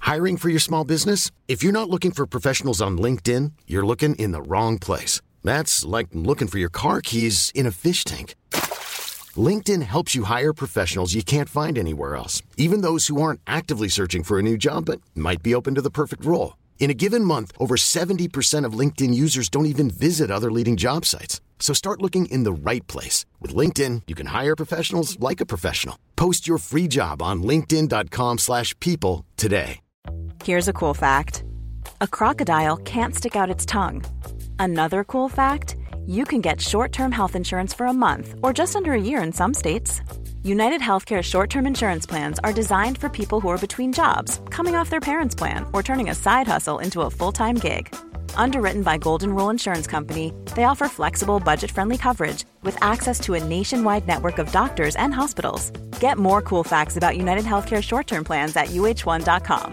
Hiring for your small business? If you're not looking for professionals on LinkedIn, you're looking in the wrong place. That's like looking for your car keys in a fish tank. LinkedIn helps you hire professionals you can't find anywhere else, even those who aren't actively searching for a new job but might be open to the perfect role. In a given month, over 70% of LinkedIn users don't even visit other leading job sites. So start looking in the right place. With LinkedIn, you can hire professionals like a professional. Post your free job on linkedin.com/people today. Here's a cool fact. A crocodile can't stick out its tongue. Another cool fact, you can get short-term health insurance for a month or just under a year in some states. United Healthcare short-term insurance plans are designed for people who are between jobs, coming off their parents' plan, or turning a side hustle into a full-time gig. Underwritten by Golden Rule Insurance Company, they offer flexible, budget-friendly coverage with access to a nationwide network of doctors and hospitals. Get more cool facts about United Healthcare short-term plans at uh1.com.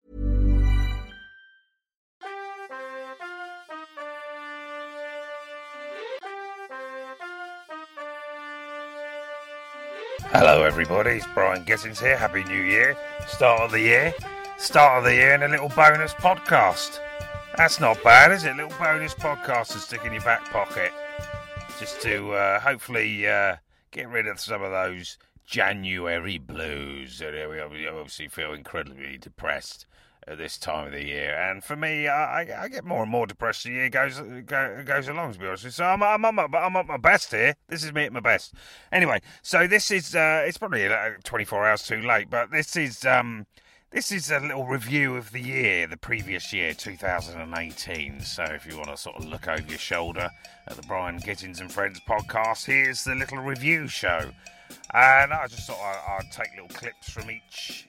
Hello everybody, it's Brian Gittins here. Happy New Year. Start of the year and a little bonus podcast. That's not bad, is it? A little bonus podcast to stick in your back pocket. Just to hopefully get rid of some of those January blues. We obviously feel incredibly depressed at this time of the year. And for me, I get more and more depressed as the year goes along, to be honest with you. So I'm at my best here. This is me at my best. Anyway, so this is, it's probably 24 hours too late, but this is a little review of the year, the previous year, 2018. So if you want to sort of look over your shoulder at the Brian Gittins and Friends podcast, here's the little review show. And I just thought I'd take little clips from each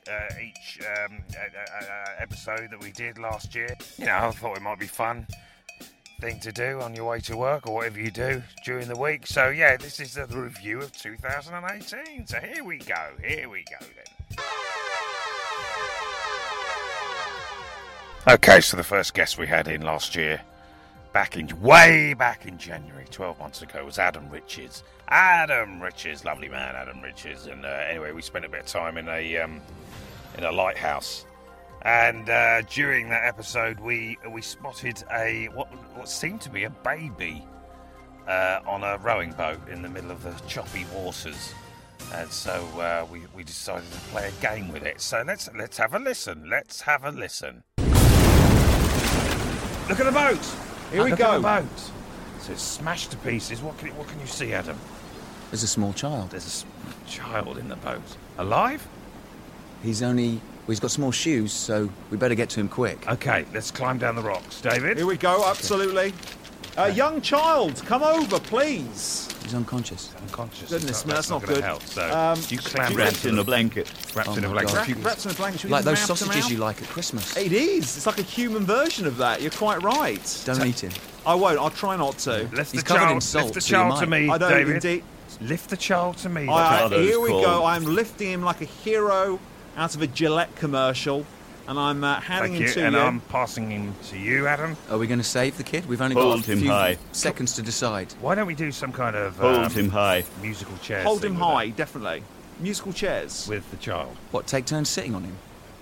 episode that we did last year. You know, I thought it might be fun thing to do on your way to work or whatever you do during the week. So yeah, this is the review of 2018. So here we go then. Okay, so the first guest we had in last year, way back in January, 12 months ago, was Adam Richards. Lovely man, Adam Richards. And anyway, we spent a bit of time in a lighthouse. And during that episode, we spotted what seemed to be a baby on a rowing boat in the middle of the choppy waters. And so we decided to play a game with it. So let's have a listen. Look at the boat. Here we go. Look at the boat. So it's smashed to pieces. What can you see, Adam? There's a small child. There's a child in the boat. Alive? He's got small shoes, so we better get to him quick. Okay, let's climb down the rocks. David? Here we go, absolutely. Young child, come over, please. He's unconscious. Goodness me, that's not good. Help. So you clamber wrapped in a blanket. Wrapped in a blanket. Like those sausages you like at Christmas. It is. It's like a human version of that. You're quite right. Don't eat him. I won't. I'll try not to. Lift He's the covered child, in salt, lift the so you child to might. me, I don't David. indeed. Lift the child to me. Here we go. I'm lifting him like a hero out of a Gillette commercial, and I'm handing him to you. And I'm passing him to you, Adam. Are we going to save the kid? We've only Hold got a him few high. seconds to decide. Why don't we do some kind of Hold him high. musical chairs? Hold him thing with high, definitely. Musical chairs. with the child. What, take turns sitting on him?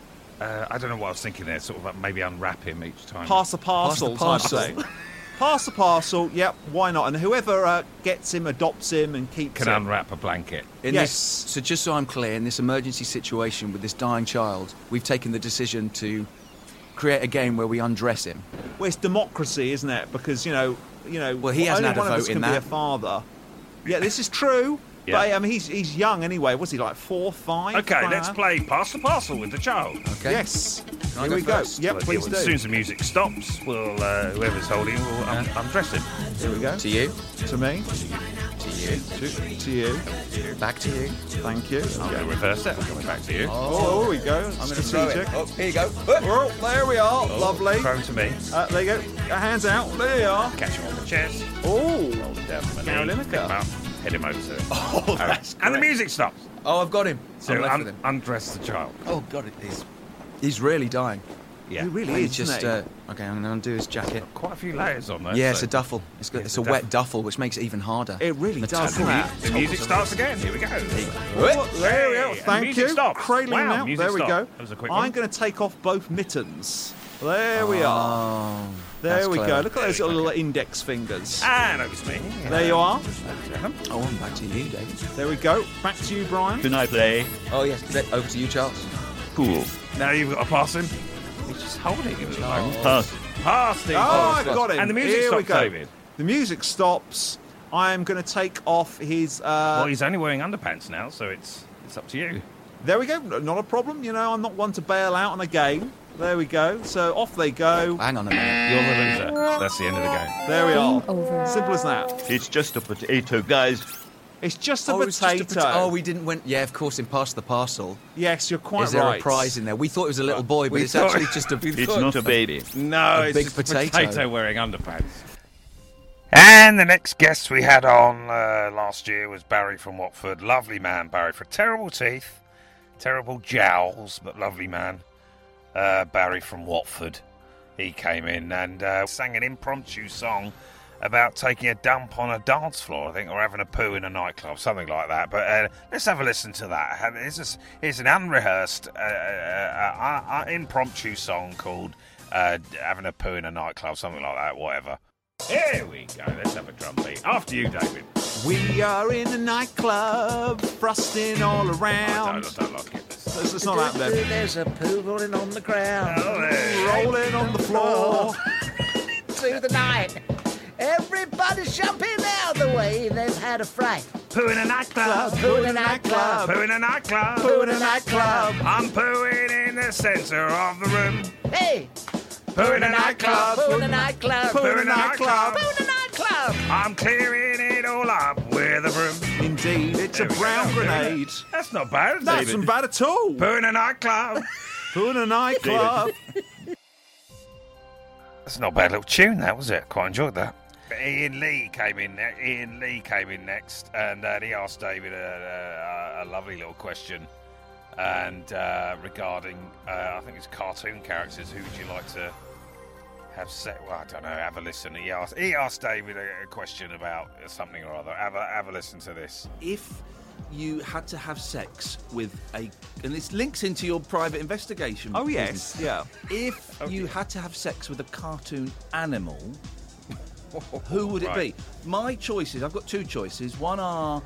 I don't know what I was thinking there. Sort of maybe unwrap him each time. Pass the parcel. Pass the type of thing. Pass the parcel. Yep. Why not? And whoever gets him, adopts him, and keeps Can him. unwrap a blanket. So just so I'm clear, in this emergency situation with this dying child, we've taken the decision to create a game where we undress him. Well, it's democracy, isn't it? Because well, he hasn't only had a one of vote us can in be that. a father. Yeah, this is true. Yeah. But I mean, he's young anyway. Was he like 4, 5? Okay, let's play Pass the Parcel with the child. Okay. Yes. Can I Here go we go. first? Yep, Well, please as soon do. as the music stops, we'll whoever's holding him will undress him. Here we go. To you. To me. To you. To you. Back to you. Thank you. I'm going to reverse it. I'm coming back to you. Oh, here we go. I'm going to throw it. Strategic. Oh, here you go. Oh, there we are. Lovely. Throw him to me. There you go. Hands out. There you are. Catch him on the chest. Oh. Hold him down from the knee. Gary Pick him Lineker. up. Head him over to it. Oh, that's And the great. music stops. Oh, I've got him. So I'm left with him. undress the child. Oh, God, he's really dying. Yeah. He really And is, just, isn't okay, I'm going to undo his jacket. Quite a few layers on there. Yeah, it's so- a duffel. It's a wet duffel, which makes it even harder. he? It really does, doesn't it? The music starts again. Here we go. Oh, there we go. And the Thank music you. stops. Cradling Wow, now. music There we go. stopped. That was a quick I'm one. going to take off both mittens. There we are. Oh, There that's we go. clever. Look at those little index fingers. And over to me. There you are. Oh, I'm back to you, Dave. There we go. Back to you, Brian. Can I play? Oh, yes. Over to you, Charles. Cool. Now you've got a passing. He's just holding him at the moment. Pass. Pass, Steve. Oh, I got him. And the music Here we stops, go. David. The music stops. I am going to take off his... Well, he's only wearing underpants now, so it's up to you. There we go. Not a problem. You know, I'm not one to bail out on a game. There we go. So off they go. Hang on a minute. You're the loser. That's the end of the game. There we are. over. Simple as that. It's just a potato, guys. It's just a Oh, it's just potato. oh, we didn't win. Yeah, of course, in Pass the Parcel. Yes, you're quite Is there right. a prize in there? We thought it was a little boy, but We it's thought- actually just a... It's not a baby. No, it's big just potato. a wearing underpants. And the next guest we had on last year was Barry from Watford. Lovely man, Barry. For terrible teeth, terrible jowls, but lovely man. Barry from Watford. He came in and sang an impromptu song about taking a dump on a dance floor, I think, or having a poo in a nightclub, something like that. But let's have a listen to that. It's an unrehearsed impromptu song called having a poo in a nightclub, something like that, whatever. Here we go. Let's have a drum beat. After you, David. We are in a nightclub, frosting all I around. don't like it. It's not out there. There's a poo rolling on the ground. Oh, there. Rolling on the floor. Through the night. Everybody's jumping out of the way. They've had a fright. Poo in a nightclub. Poo in a nightclub. Poo in a nightclub. Poo in a nightclub. I'm pooing in the centre of the room. Hey! Poo in a nightclub. Poo in a nightclub. Poo in a nightclub. Poo in a nightclub. I'm clearing it all up with a broom. Indeed, it's There a we go, brown that'll do it. grenade. That's not bad, is That's it? not bad at all. Poo in a nightclub. Poo in a nightclub. That's not a bad little tune, that was it? Quite enjoyed that. Ian Lee came in. Ian Lee came in next, and he asked David a lovely little question, and regarding I think it's cartoon characters. Who would you like to have set? Well, I don't know. Have a listen. He asked David a question about something or other. Have a listen to this. If you had to have sex with and this links into your private investigation. Oh, business. yes. Yeah. If you had to have sex with a cartoon animal, who would it Right. be? My choices. I've got two choices. One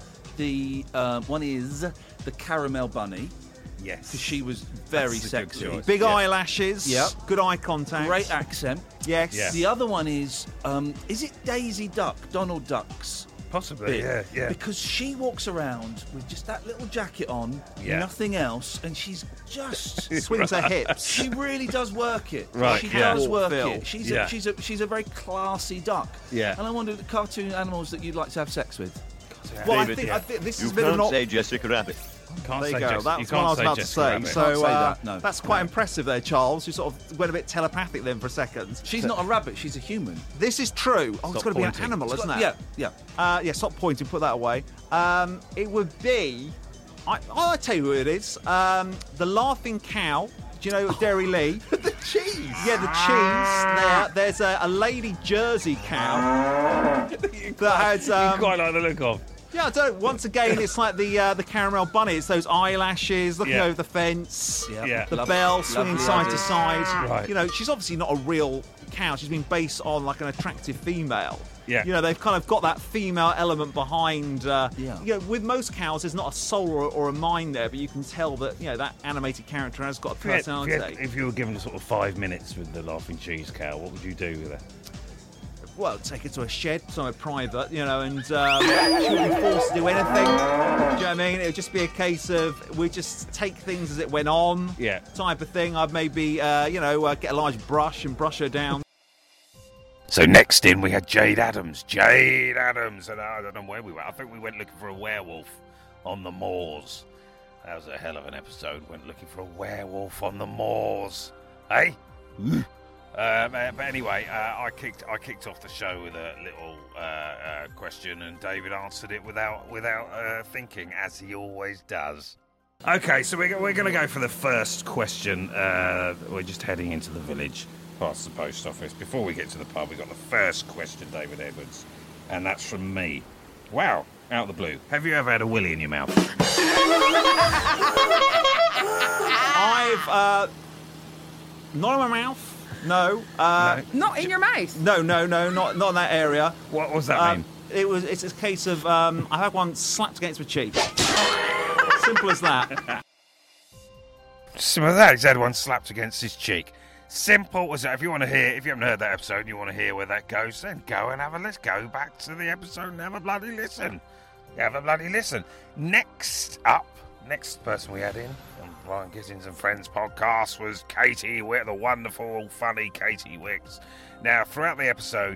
is the caramel bunny Yes. because she was very That's a good sexy, choice. Big Yeah. eyelashes. Yep. Good eye contact. great accent. Yes. Yeah. The other one is it Daisy Duck, Donald Duck's? Possibly. bit, Yeah. Because she walks around with just that little jacket on, Yeah. nothing else, and she's just. Swings her hips. She really does work it. Right, She yeah. does work Phil. it. She's Yeah. she's a very classy duck. Yeah. And I wonder the cartoon animals that you'd like to have sex with. Well, I David, think this You has been an can't op- say Jessica Rabbit. Can't There you say go. Jess- That's you what can't I was about to Jessica say. Rabbit. So Can't say that, no. that's quite impressive there, Charles. You sort of went a bit telepathic then for a second. She's not a rabbit. She's a human. This is true. Oh, it's Stop got to be an pointing. animal, isn't it? Yeah. Yeah, stop pointing. Put that away. It would be. I'll tell you who it is. The Laughing Cow. Do you know Derry Lee? The cheese. Yeah, the cheese. There's a lady Jersey cow that has. You quite like the look of. Yeah, I don't. Once again, it's like the caramel bunny. It's those eyelashes looking Yeah. over the fence. Yeah. The Lovely- bell swinging lovely side idea. to side. Right. You know, she's obviously not a real cow. She's been based on like an attractive female. Yeah. You know, they've kind of got that female element behind. Yeah. You know, with most cows, there's not a soul or a mind there, but you can tell that that animated character has got a personality. If you were given sort of 5 minutes with the Laughing Cheese Cow, what would you do with her? Well, take her to a shed, somewhere private, and she wouldn't be forced to do anything. Do you know what I mean? It would just be a case of we just take things as it went on, Yeah. type of thing. I'd maybe, get a large brush and brush her down. So next in we had Jade Adams. Jade Adams, and I don't know where we went. I think we went looking for a werewolf on the moors. That was a hell of an episode. Went looking for a werewolf on the moors. Hey? But anyway, I kicked off the show with a little question, and David answered it without thinking, as he always does. Okay, so we're going to go for the first question. We're just heading into the village, past the post office. Before we get to the pub, we've got the first question, David Edwards, and that's from me. Wow, out of the blue. Have you ever had a willy in your mouth? I've not in my mouth. No. Not in your mouth? No, not in that area. What does that mean? It's a case of I had one slapped against my cheek. Simple as that. Simple as that. He's had one slapped against his cheek. Simple as that. If you haven't heard that episode and you want to hear where that goes, then go and have a listen. Go back to the episode and have a bloody listen. Next person we had in on Brian Gittins and Friends podcast was Katie Wick, the wonderful, funny Katie Wicks. Now, throughout the episode,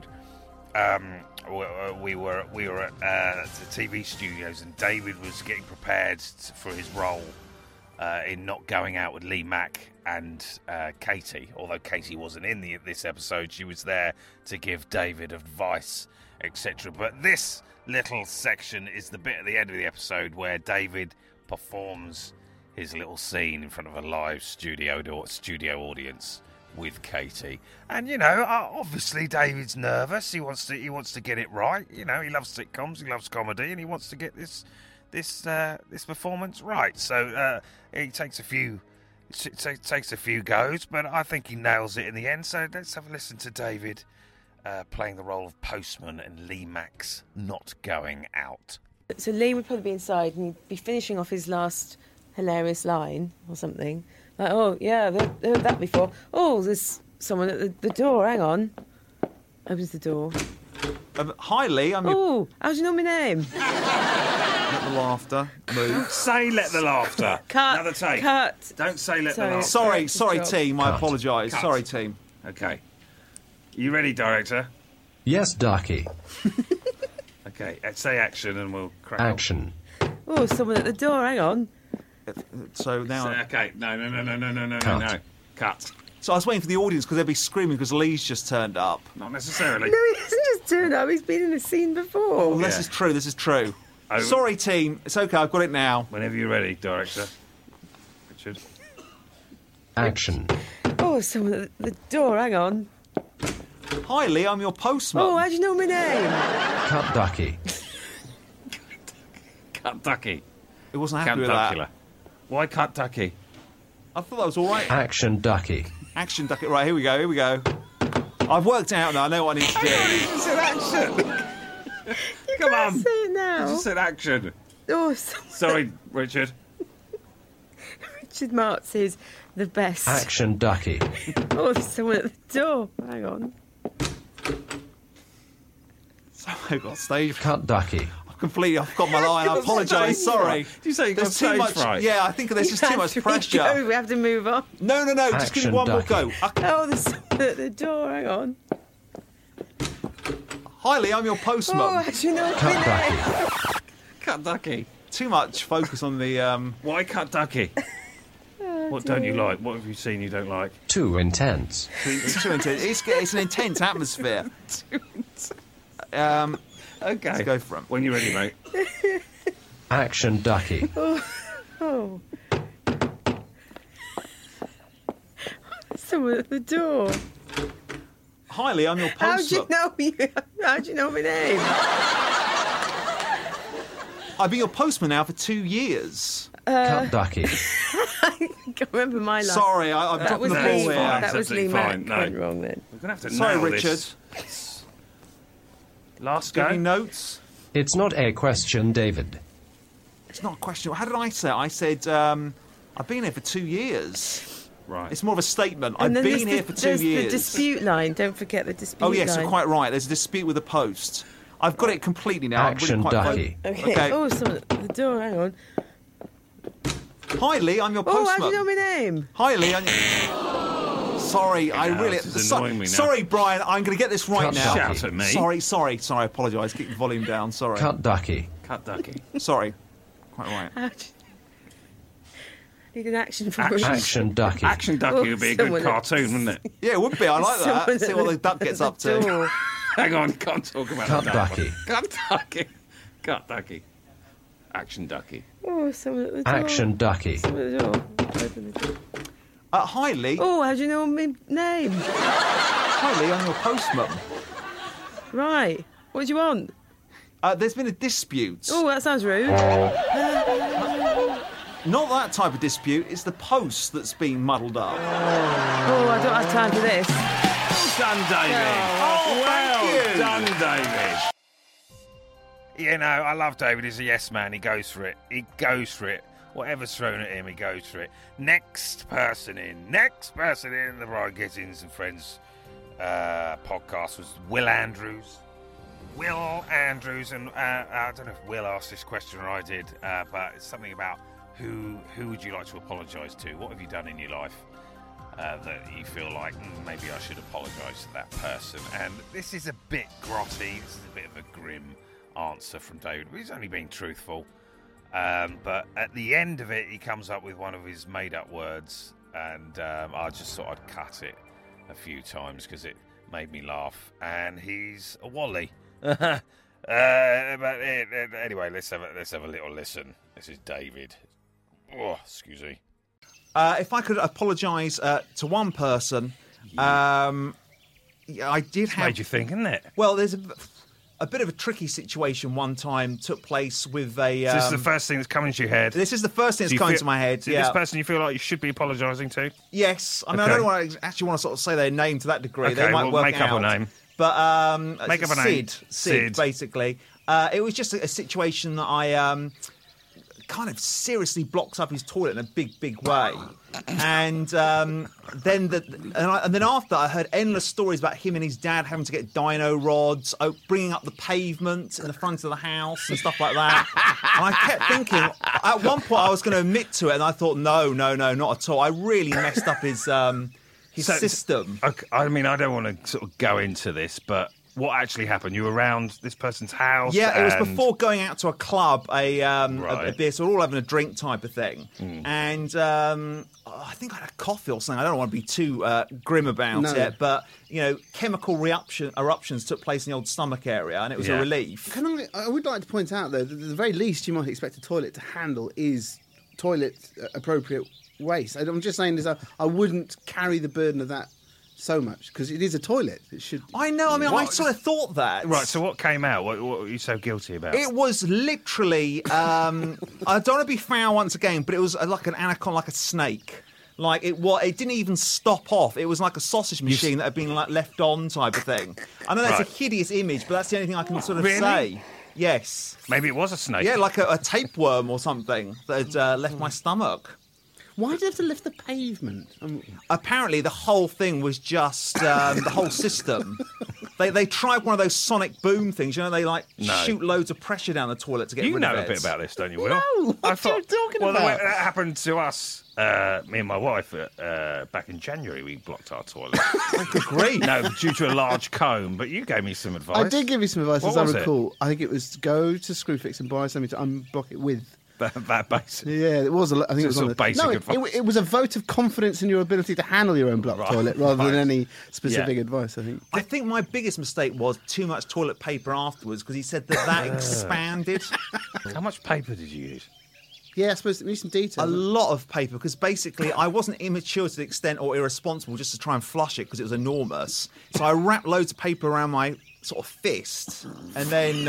we were at the TV studios, and David was getting prepared for his role in not going out with Lee Mack and Katie. Although Katie wasn't in this episode, she was there to give David advice, etc. But this little section is the bit at the end of the episode where David performs his little scene in front of a live studio audience with Katie. And obviously David's nervous. He wants to get it right. He loves sitcoms, he loves comedy, and he wants to get this performance right. So he takes a few goes, but I think he nails it in the end. So let's have a listen to David playing the role of postman and Lee Mack's not going out. So Lee would probably be inside and he'd be finishing off his last hilarious line or something. Like, oh, yeah, I've heard that before. Oh, there's someone at the door. Hang on. Opens the door. Hi, Lee. Oh, how do you know my name? Let the laughter move. Don't say let the laughter. Cut. Another take. Cut. Don't say let the laughter. Sorry, team. I apologise. Cut. Sorry, team. Okay. You ready, director? Yes, Ducky. Okay, say action and we'll crack Action. Oh, someone at the door. Hang on. So now... Okay, no. Cut. No. Cut. So I was waiting for the audience because they'd be screaming because Lee's just turned up. Not necessarily. No, he hasn't just turned up. He's been in the scene before. Oh, this is true. Oh. Sorry, team. It's okay, I've got it now. Whenever you're ready, director. Richard. Action. Oh, someone at the door. Hang on. Hi, Lee. I'm your postman. Oh, how do you know my name? Cut Ducky. Cut Ducky. It wasn't happy with that. Why Cut Ducky? I thought that was all right. Action Ducky. Action Ducky. Right, here we go. I've worked out now. I know what I need to do. You said action. You Come can't on. say it now. You just said action. Oh, Sorry, Richard. Richard Martz is the best. Action Ducky. Oh, there's someone at the door. Hang on. So I got stage. Cut Ducky. I've got my line. I apologise. Sorry. Did you say you got There's too stage much. fright? Yeah, I think there's just too much pressure. Go. We have to move on. No. Just give me Action one more Ducky. go. Oh, there's someone at the door. Hang on. Hi, Lee. I'm your postman. Oh, how do you know Cut my name? Ducky. Cut Ducky. Too much focus on the. Why Cut Ducky? What don't you like? What have you seen you don't like? Too intense. It's too intense. It's an intense atmosphere. Okay. Let's go for it. When you're ready, mate. Action Ducky. Oh. Someone at the door. Hi, Lee. I'm your How do postman. you know my name? I've been your postman now for 2 years. Cut Ducky. I can't remember my line. Sorry, I'm That dropping was the Lee. ball here. That was Lee Absolutely Mack. fine. No. Went wrong then. We're going to have to Sorry, nail Richard. this. Last Give me go. notes. It's not a question, David. It's not a question. How did I say it? I said, I've been here for 2 years. Right. It's more of a statement. And I've then been here for 2 there's years. the dispute line. Don't forget the dispute Oh, line. yes, you're quite right. There's a dispute with the post. I've got it completely now. Action I'm really quite Ducky. Okay. Oh, someone at the door. Hang on. Hi, Lee. I'm your Oh, postman. how do you know my name? Hi, Lee. Sorry, I Yeah, really. this is annoying me now. Sorry, Brian. I'm going to get this right Cut now. Ducky. Shout at me. Sorry. I apologise. Keep the volume down. Sorry. Cut Ducky. Cut Ducky. Sorry. Quite right. How do you... Need an action from Richard. Action Ducky. Action Ducky would be a good Someone- cartoon, wouldn't it? Yeah, it would be. I like Someone that. See what the duck gets at up the to. door. Hang on, can't talk about Cut the Ducky. Cut Ducky. Cut Ducky. Action Ducky. Oh, someone at the door. Action Ducky. Someone at the door. Open the door. Hi, Lee. Oh, how do you know my name? Hi, Lee. I'm your postman. Right. What do you want? There's been a dispute. Oh, that sounds rude. Not that type of dispute. It's the post that's been muddled up. Oh, I don't have time for this. Well done, David. Thank you. Done, David. You know, I love David. He's a yes man. He goes for it. Whatever's thrown at him, he goes for it. Next person in the Brian Gittins and Friends podcast was Will Andrews. And I don't know if Will asked this question or I did, but it's something about who would you like to apologise to? What have you done in your life that you feel like maybe I should apologise to that person? And this is a bit grotty. This is a bit of a grim answer from David, but he's only being truthful. But at the end of it, he comes up with one of his made-up words, and I just thought I'd cut it a few times because it made me laugh. And he's a Wally. But anyway, let's have a little listen. This is David. Oh, excuse me. If I could apologise to one person, I did have. Made you think, isn't it? Well, there's a bit of a tricky situation one time took place with a... So this is the first thing that's coming to your head? This is the first thing that's coming to my head, so this person you feel like you should be apologising to? Yes. I mean, I don't actually want to sort of say their name to that degree. Okay, they might work make out. up a name. But make up a name. Sid, basically. It was just a situation that I kind of seriously blocked up his toilet in a big way. And then after I heard endless stories about him and his dad having to get dino rods, bringing up the pavement in the front of the house and stuff like that. And I kept thinking, at one point I was going to admit to it, and I thought, no, not at all. I really messed up his system. Okay, I mean, I don't want to sort of go into this, but what actually happened? You were around this person's house? Yeah, it was before going out to a club, a beer, so we're all having a drink type of thing. And I think I had a coffee or something. I don't want to be too grim about it, but, you know, chemical eruptions took place in the old stomach area, and it was a relief. I would like to point out, though, that the very least you might expect a toilet to handle is toilet-appropriate waste. I'm just saying this, I wouldn't carry the burden of that so much, because it is a toilet. It should. I know. I mean, I sort of thought that. Right. So what came out? What were you so guilty about? It was literally. I don't want to be foul once again, but it was like an anaconda, like a snake. Like it didn't even stop off. It was like a sausage machine that had been like left on type of thing. I know that's a hideous image, but that's the only thing I can sort of say. Yes. Maybe it was a snake. Yeah, like a tapeworm or something that had left my stomach. Why did you have to lift the pavement? Apparently, the whole thing was just the whole system. They tried one of those sonic boom things. You know, they shoot loads of pressure down the toilet to get rid of it. You know a bit about this, don't you, Will? No, what are you talking about? Well, that happened to us, me and my wife, back in January. We blocked our toilet. Good grief. No, due to a large comb, but you gave me some advice. I did give you some advice, What as I was recall. I think it was go to Screwfix and buy something to unblock it with. That basic. Yeah, it was. I think it was sort of basic advice. It was a vote of confidence in your ability to handle your own blocked toilet, rather than any specific advice. I think my biggest mistake was too much toilet paper afterwards, because he said that expanded. How much paper did you use? Yeah, I suppose it needs some detail. A lot of paper, because basically I wasn't immature to the extent or irresponsible just to try and flush it because it was enormous. So I wrapped loads of paper around my sort of fist, and then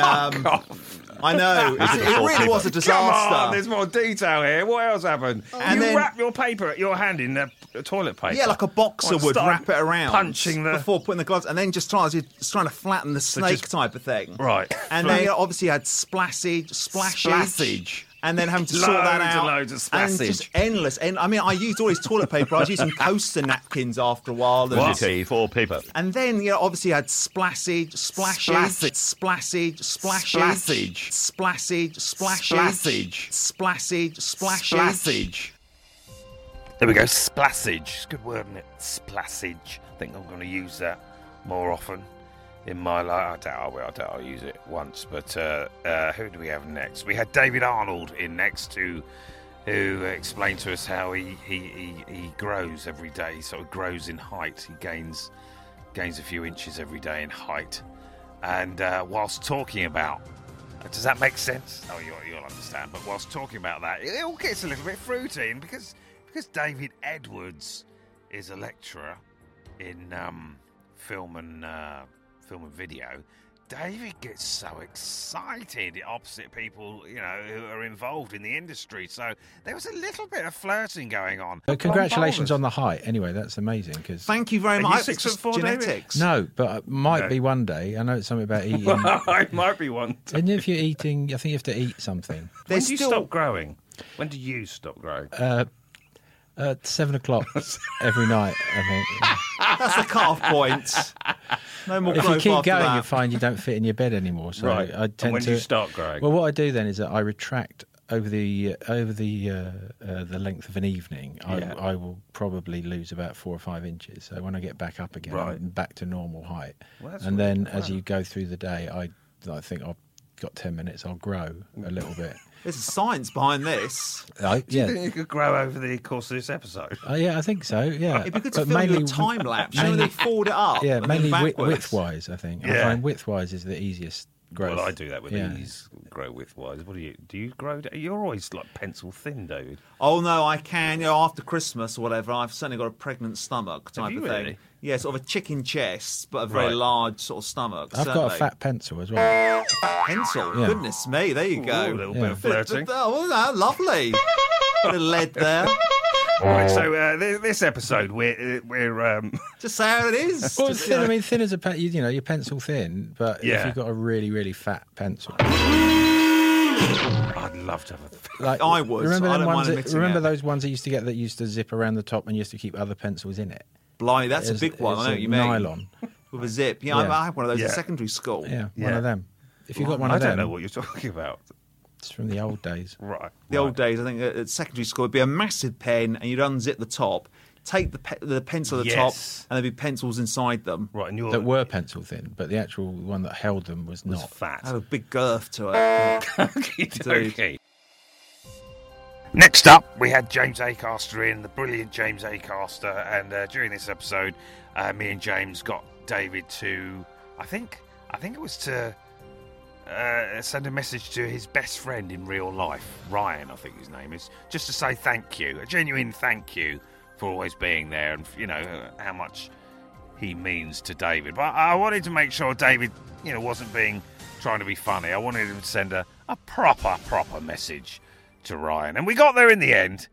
I know it really was a disaster. Come on, there's more detail here. What else happened? And you wrap your hand in the toilet paper. Yeah, like a boxer would wrap it around, punching before putting the gloves, and then just trying to flatten the snake type of thing. Right, and then obviously you had splashage. And then having to sort that out. Loads of and just endless. And I mean, I used all his toilet paper. I was using coaster napkins after a while. For paper. And then, you know, obviously you had splashage. There we go, splassage. It's a good word, isn't it? Splassage. I think I'm going to use that more often in my life. I doubt I'll use it once. But who do we have next? We had David Arnold in next, who explained to us how he grows every day. He sort of grows in height. He gains a few inches every day in height. And whilst talking about Does that make sense? Oh, you'll understand. But whilst talking about that, it all gets a little bit fruity, and because David Edwards is a lecturer in film and video, David gets so excited opposite people, who are involved in the industry. So there was a little bit of flirting going on. Congratulations on the height. Anyway, that's amazing. Cause Thank you very much. It's just genetics. No, but it might be one day. I know it's something about eating. It might be one day. And if you're eating, I think you have to eat something. When do you stop growing? When do you stop growing? At 7 o'clock every night, I think. That's the cut-off point. No more if growth you keep after going, that. you find you don't fit in your bed anymore. So Right. I tend And when to. do you start growing? Well, what I do then is that I retract over the length of an evening. I will probably lose about 4 or 5 inches. So when I get back up again, Right. I'm back to normal height. Well, that's and really then clever. as you go through the day, I think I've got 10 minutes. I'll grow a little bit. There's science behind this. Do you Yeah. think you could grow over the course of this episode? Yeah, I think so. Yeah, It'd be good to film you a time lapse. They forward it up. Yeah, and then mainly backwards. widthwise. I think. I Yeah. find widthwise is the easiest growth. Well, I do that with Yeah. ease. Grow widthwise. What do you grow? You're always like pencil thin, David. Oh no, I can. After Christmas or whatever, I've certainly got a pregnant stomach type you of thing. really? Yeah, sort of a chicken chest, but a very Right. large sort of stomach. I've got a certainly. fat pencil as well. pencil. Yeah. Goodness me, there you go. Ooh, a little bit of flirting. Oh, no, lovely. Bit of lead there. Right, so this episode we're Just say how it is. Well, Just, thin, I mean, thin as a pen, you're pencil thin, but Yeah. if you've got a really, really fat pencil, I'd love to have a. like I would. Remember I them don't mind ones? admitting Remember it. those ones I used to get that used to zip around the top and used to keep other pencils in it. Blimey, that's a It's- big one. it's I know a what you mean. nylon. With a zip. Yeah, Yeah. I had one of those in Yeah. secondary school. Yeah, one Yeah. of them. If you've got one I of them, don't know what you're talking about. it's from the old days. Right. The old days, I think, at secondary school, it'd be a massive pen, and you'd unzip the top, take the pencil at the top, Yes. and there'd be pencils inside them. Right, and you're That were pencil thin, but the actual one that held them was not. fat. Had a big girth to it. Okey-dokey. Next up, we had James Acaster in, the brilliant James Acaster, and during this episode, me and James got David to, I think it was to send a message to his best friend in real life, Ryan, I think his name is, just to say thank you, a genuine thank you for always being there, and how much he means to David. But I wanted to make sure David, wasn't trying to be funny. I wanted him to send a proper message to Ryan, and we got there in the end.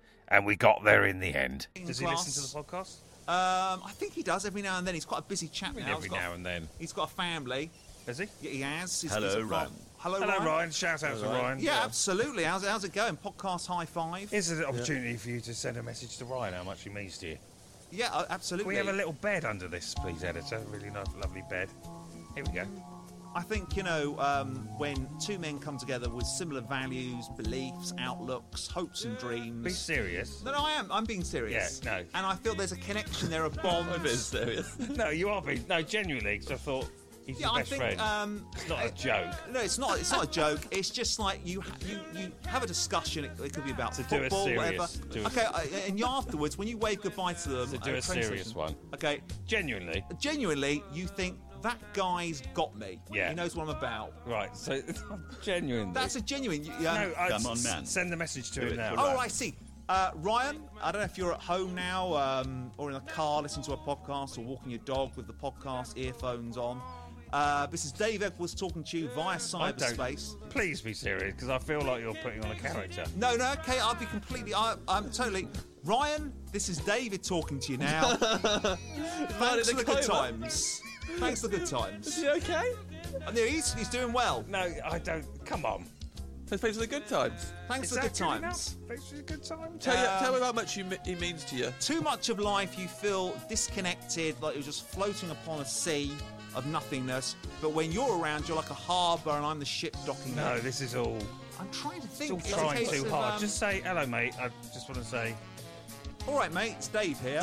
Does he listen to the podcast? I think he does every now and then. He's quite a busy chap now. Every now and then. He's got a family. Is he? Yeah, he has. Hello, Ryan. Hello, Hello, Ryan. Ryan. Shout out to Ryan. Yeah, absolutely. How's it going? Podcast high five. Here's an opportunity for you to send a message to Ryan how much he means to you. Yeah, absolutely. Can we have a little bed under this, please, editor? Really nice, lovely bed. Here we go. I think, when two men come together with similar values, beliefs, outlooks, hopes and dreams... Be serious. No, I am. I'm being serious. Yeah, no. And I feel there's a connection there, a bond. I'm being serious. No, you are being... No, genuinely, because I thought he's your best friend. It's not a joke. No, it's not. It's not a joke. It's just like you have a discussion. It could be about So do a football, serious- whatever. do a- Okay, and you afterwards, when you wave goodbye to them, So at do a train serious station, one. Okay, Genuinely. you think that guy's got me. Yeah. He knows what I'm about. Right, so genuinely. That's a genuine. No, Come on, man. Send the message to him now. Oh, I see. Ryan, I don't know if you're at home now or in a car listening to a podcast or walking your dog with the podcast earphones on. This is Dave Edwards talking to you via cyberspace. Please be serious, because I feel like you're putting on a character. No, okay, I'll be completely... I'm totally... Ryan, this is David talking to you now. Thanks for the good times. Thanks for the good times. Is he okay? And he's doing well. No, I don't... Come on. Thanks for the good times. Thanks for the good times. Thanks for the good times. Tell me how much he means to you. Too much of life you feel disconnected, like you're just floating upon a sea of nothingness. But when you're around, you're like a harbour and I'm the ship docking. No, this is all... I'm trying to think. It's all It's a trying case too of, hard. Just say, hello, mate. I just want to say... All right, mate, it's Dave here.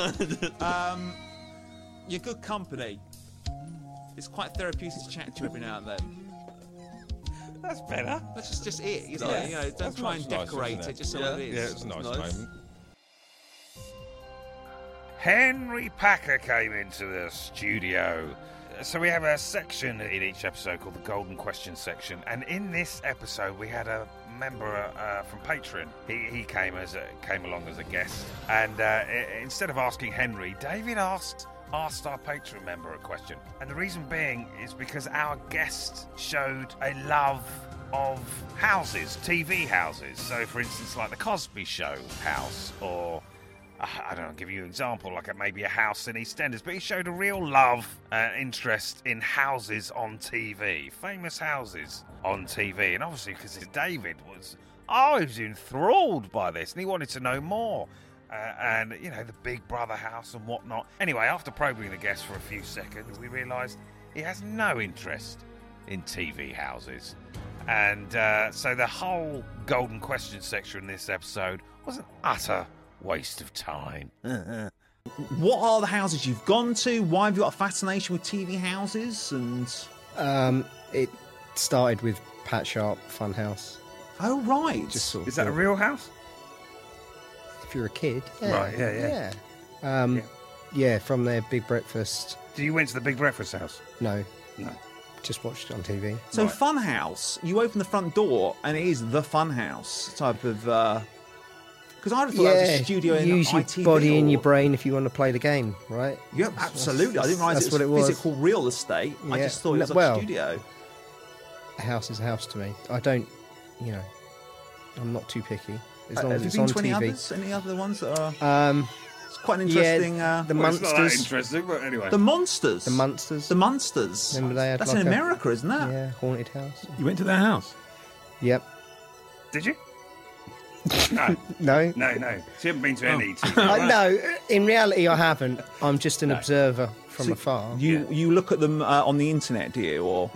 You're good company. It's quite therapeutic to chat to you every now and then. That's better. That's just it, isn't Nice. it? Don't That's try and much nicer, decorate isn't it. it? Just so Yeah. what it is. Yeah, it's a nice Nice. moment. Henry Packer came into the studio. So we have a section in each episode called the Golden Question section, and in this episode we had a member from Patreon. He came along as a guest, and instead of asking Henry, David asked our Patreon member a question, and the reason being is because our guest showed a love of houses, TV houses. So, for instance, like the Cosby Show house, or I don't know, I'll give you an example, like maybe a house in EastEnders, but he showed a real love and interest in houses on TV, famous houses on TV, and obviously because David was enthralled by this, and he wanted to know more. And, you know, the Big Brother house and whatnot. Anyway, after probing the guest for a few seconds, we realised he has no interest in TV houses. And so the whole Golden Question section in this episode was an utter waste of time. What are the houses you've gone to? Why have you got a fascination with TV houses? And it started with Pat Sharp Funhouse. Oh, right. Just sort of Is that a real house? If you're a kid. Yeah. Right, yeah. Yeah, from their Big Breakfast. You went to the Big Breakfast house? No. No. Just watched it on TV. So Funhouse, you open the front door and it is the Funhouse type of... Because I would have thought that was a studio in use your ITV body and your brain if you want to play the game, right? Yep, absolutely. I didn't realise that's it what it was was. physical real estate. I just thought it was like a studio. A house is a house to me. I don't, I'm not too picky. As long as it's on TV. Any other ones that are... it's quite an interesting... the Monsters. It's not that interesting, but anyway. The Monsters? The Munsters. The Munsters. Remember they had That's like in America, isn't that? Yeah, haunted house. You went to their house? Yep. Did you? No. No. So you haven't been to any TV? No, in reality I haven't. I'm just an observer from afar. You look at them on the internet, do you? Or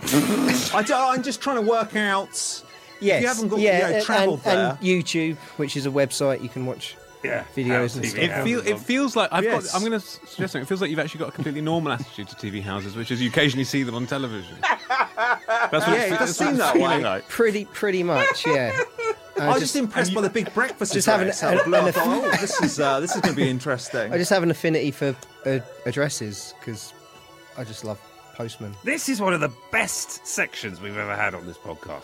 I'm just trying to work out... Yes, if you haven't got travelled there. And YouTube, which is a website you can watch videos and stuff. It feels like I'm going to suggest something. It feels like you've actually got a completely normal attitude to TV houses, which is you occasionally see them on television. That's what it does seem that way. Like. Pretty much, yeah. I was just impressed by the Big Breakfast. Just having this is going to be interesting. I just have an affinity for addresses because I just love postmen. This is one of the best sections we've ever had on this podcast.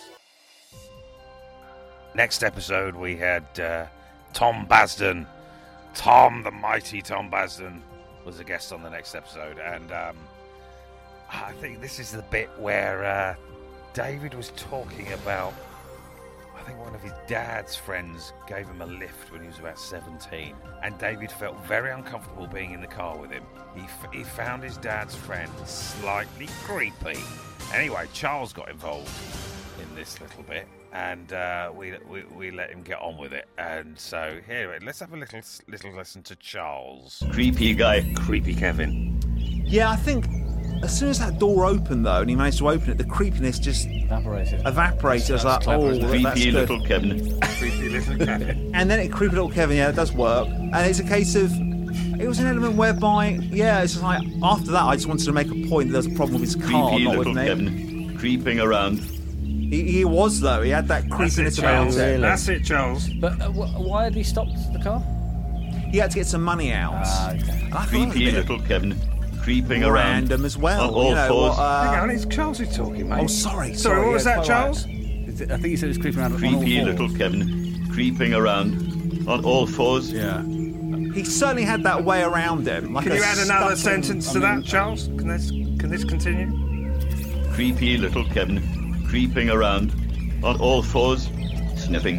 Next episode, we had Tom Basden. Tom, the mighty Tom Basden, was a guest on the next episode. And I think this is the bit where David was talking about, I think one of his dad's friends gave him a lift when he was about 17. And David felt very uncomfortable being in the car with him. He found his dad's friend slightly creepy. Anyway, Charles got involved in this little bit. And we let him get on with it. And so here, let's have a little listen to Charles. Creepy guy. Creepy Kevin. Yeah, I think as soon as that door opened, though, and he managed to open it, the creepiness just evaporated. I was like, creepy little Kevin. Creepy little Kevin. And then creepy little Kevin, yeah, it does work. And it's a case of, it was an element whereby, it's just like, after that, I just wanted to make a point that there was a problem with his car, creepy not little with me. Kevin. Creeping around. He was, though. He had that creepiness about him. Really? That's it, Charles. But why had he stopped the car? He had to get some money out. Okay. Creepy little Kevin. Creeping around. Random as well. All fours. Hang on, it's Charles who's talking, mate. Oh, sorry. What was that, Charles? I think he said he was creeping around Creepy on all little fours. Kevin. Creeping around on all fours. Yeah. He certainly had that way around him. Like Can you add another sentence to that, Charles? Can this continue? Creepy little Kevin. Creeping around on all fours, sniffing.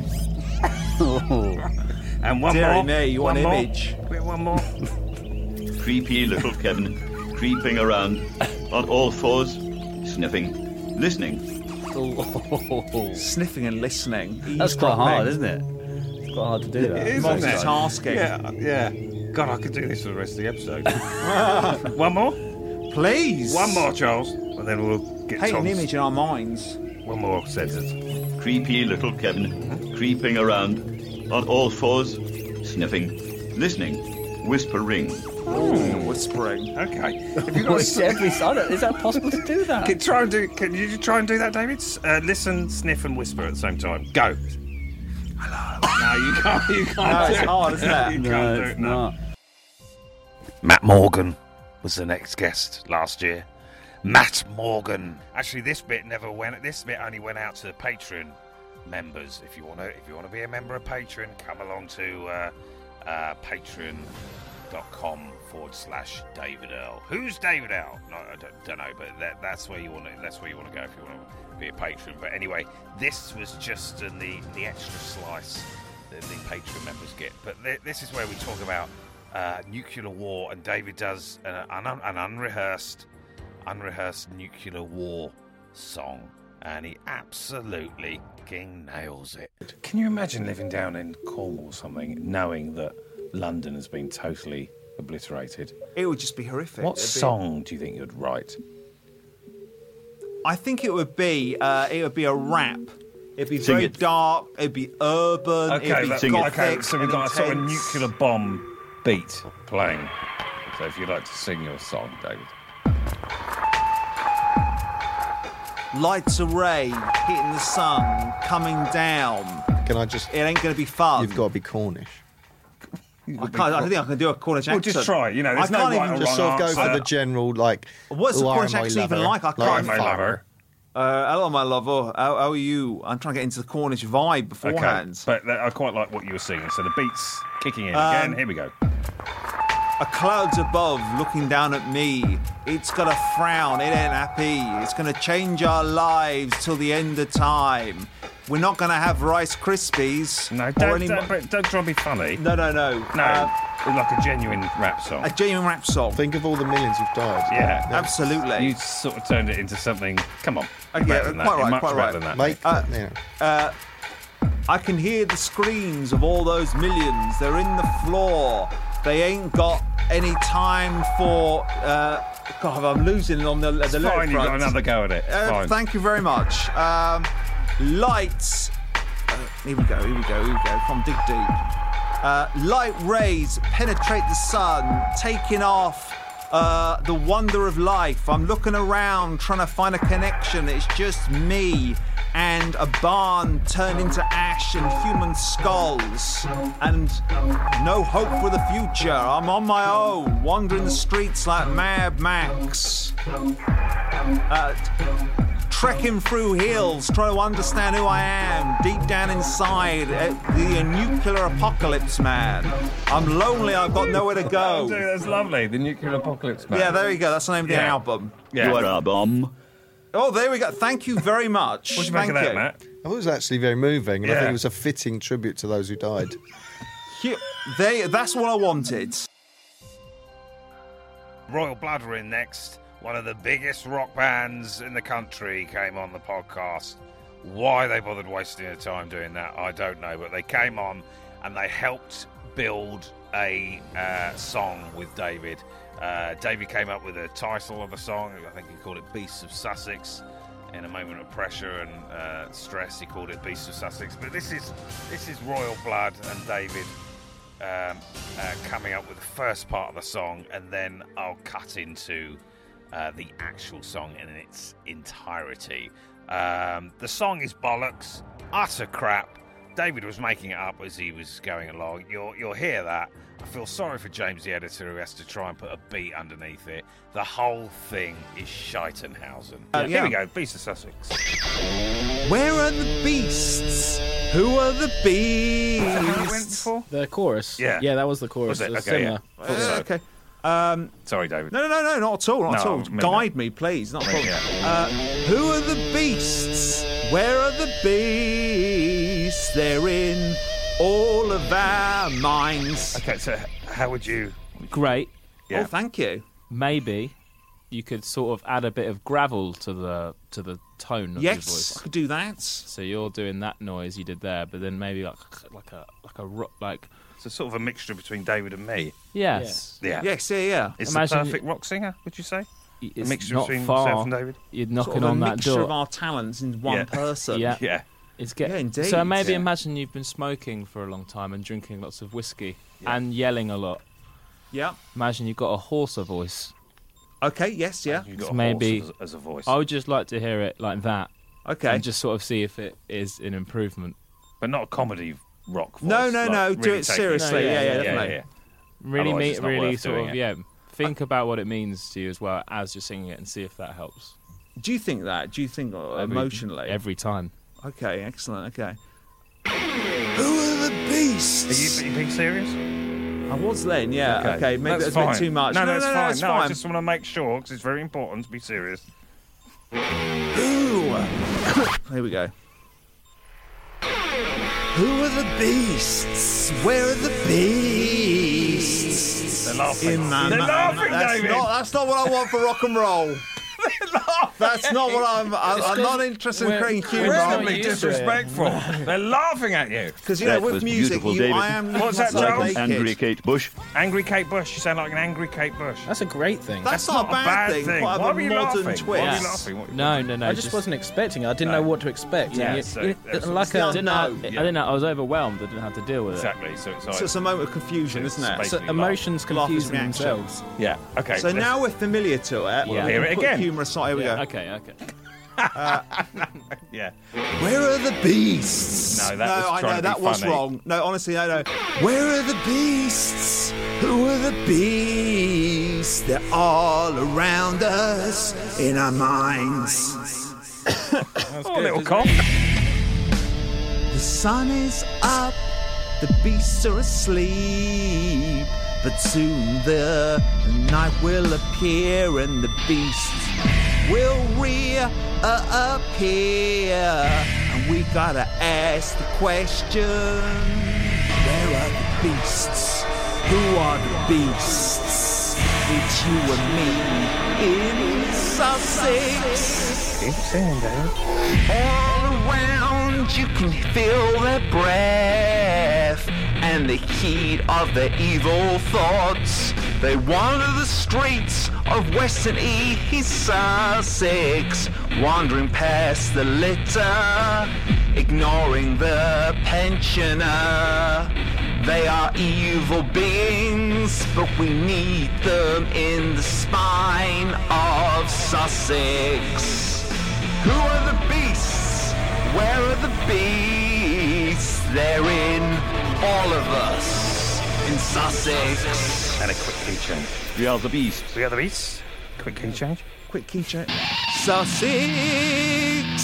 And one Dear more. me, you want more? image? Wait, one more. Creepy little Kevin. Creeping around on all fours, sniffing. Listening. Sniffing and listening. That's quite hard, isn't it? It's quite hard to do that. It is, isn't it? Multitasking. Yeah. God, I could do this for the rest of the episode. One more? Please. One more, Charles. And then we'll get Paint an Tom's. image in our minds. One more sentence. Creepy little Kevin. Creeping around on all fours, sniffing. Listening. Whispering. Whispering. Okay. Is that possible to do that? Can you try and do that, David? Listen, sniff, and whisper at the same time. Go. Hello. No, you can't. You can't. No, it's do it. hard, isn't it? You No, can't do it's it. No. not. Matt Morgan was the next guest last year, Matt Morgan. Actually, this bit only went out to Patreon members. If you want to be a member of Patreon, come along to patreon.com/David Earl. Who's David Earl? No, I don't know, but that's where you want to go if you want to be a patron. But anyway, this was just the extra slice that the Patreon members get. But this is where we talk about nuclear war, and David does an unrehearsed nuclear war song, and he absolutely nails it. Can you imagine living down in Cornwall or something, knowing that London has been totally obliterated? It would just be horrific. What song do you think you'd write? I think it would be a rap. It'd be very dark. It'd be urban. Okay, it'd be gothic. Okay, so we've got a sort of intense. nuclear bomb beat playing. So if you'd like to sing your song, David. Lights of rain hitting the sun, coming down. Can I just? It ain't going to be fun. You've got to be Cornish. I think I can do a Cornish accent. Well, just try. You know, there's I no can't right even or Just wrong sort of go answer. for the general, like. What's the "Who are Cornish my accent even lover?" like? I Like can't. my lover. Hello, my lover. How are you? I'm trying to get into the Cornish vibe beforehand. Okay, but I quite like what you were singing. So the beat's kicking in again. Here we go. A cloud's above, looking down at me. It's got a frown, it ain't happy. It's going to change our lives till the end of time. We're not going to have Rice Krispies. No, don't try and be funny. No. No, like a genuine rap song. A genuine rap song. Think of all the millions who've died. Yeah, absolutely. You sort of turned it into something. Come on, Yeah, better than that. quite You're right, much quite better right. than that. Mate, I can hear the screams of all those millions. They're in the floor. They ain't got any time for. God, I'm losing on the It's lyric fine, you've got front. another go at it. It's fine. Thank you very much. Lights. Here we go. From Dig Deep. Light rays penetrate the sun, taking off the wonder of life. I'm looking around, trying to find a connection. It's just me and a barn turned into ash and human skulls, and no hope for the future. I'm on my own, wandering the streets like Mad Max. Trekking through hills, trying to understand who I am, deep down inside, the nuclear apocalypse man. I'm lonely, I've got nowhere to go. That's lovely, the nuclear apocalypse man. Yeah, there you go, that's the name of the album. Yeah. You are a bomb. Oh, there we go. Thank you very much. What do you make Thank of that, you. Matt? I thought it was actually very moving, and I Yeah. think it was a fitting tribute to those who died. That's what I wanted. Royal Blood were in next. One of the biggest rock bands in the country came on the podcast. Why they bothered wasting their time doing that, I don't know. But they came on and they helped build a song with David. David came up with a title of the song. I think he called it Beasts of Sussex. In a moment of pressure and stress, he called it Beasts of Sussex. But this is Royal Blood and David coming up with the first part of the song, and then I'll cut into the actual song in its entirety. The song is bollocks, utter crap. David was making it up as he was going along. You'll hear that. I feel sorry for James, the editor, who has to try and put a beat underneath it. The whole thing is Scheitenhausen. Here we go, Beasts of Sussex. Where are the beasts? Who are the beasts? The chorus. Yeah. Yeah, that was the chorus. Was it? It was Okay, similar. yeah. Okay. Sorry, David. No, not at all, not at all. maybe Guide me, please, not a problem. Yeah. Who are the beasts? Where are the beasts? They're in all of our minds. Okay, so how would you... Great. Oh, thank you. Maybe you could sort of add a bit of gravel to the tone of your Yes, voice. I could do that. So you're doing that noise you did there, but then maybe like a It's a sort of a mixture between David and me. yes. Yeah. Yes, yeah. It's Imagine the perfect rock singer, would you say? It's a mixture not between far. yourself and David? You're knocking Sort of on a that mixture door. of our talents in one person. Yeah. Yeah. Yeah, indeed. So maybe Yeah. imagine you've been smoking for a long time and drinking lots of whiskey and yelling a lot. Yeah. Imagine you've got a hoarser voice. Okay, yes, yeah. You've got So a maybe horse as a voice. I would just like to hear it like that. Okay. And just sort of see if it is an improvement. But not a comedy rock voice. No, like do really it taking seriously. No, yeah, yeah, definitely. yeah. Really Otherwise meet, it's not really worth sort doing of, it. think about what it means to you as well as you're singing it, and see if that helps. Do you think that? Do you think emotionally? Every time. Okay, excellent. Okay. Who are the beasts? Are you being serious? I was then, yeah. Okay, maybe that's a bit too much. No, that's fine. It's no, fine. I just want to make sure, because it's very important to be serious. Here we go. Who are the beasts? Where are the beasts? They're laughing. They're laughing, David. That's not what I want for rock and roll. That's not what I'm not interested in creating humour. Incredibly disrespectful. They're laughing at you. Because, with music, I am... What's that, Charles? Angry Kate Bush. Angry Kate Bush. You sound like an angry Kate Bush. That's a great thing. That's not a bad thing. Why are you laughing? Twist. Why are you laughing? No. I just wasn't expecting it. I didn't know what to expect. Yeah, And so I didn't know. I was overwhelmed. I didn't have to deal with Exactly. it. So it's a moment of confusion, isn't it? So emotions confusing themselves. Yeah. Okay. So now we're familiar to it. We'll hear it again. Humour aside, here we go. Okay. Yeah. Where are the beasts? No, I know that was wrong. No, honestly, no. Where are the beasts? Who are the beasts? They're all around us in our minds. Little cough. The sun is up, the beasts are asleep, but soon the night will appear and the beasts will reappear, and we gotta ask the question: where are the beasts? Who are the beasts? It's you and me in Sussex. Keep singing, David. All around you can feel their breath and the heat of their evil thoughts. They wander the streets of Western East Sussex, wandering past the litter, ignoring the pensioner. They are evil beings, but we need them in the spine of Sussex. Who are the beasts? Where are the beasts? They're in all of us in Sussex. And a quick key change. We are the beasts. We are the beasts. Quick key change. Quick key change. Sussex.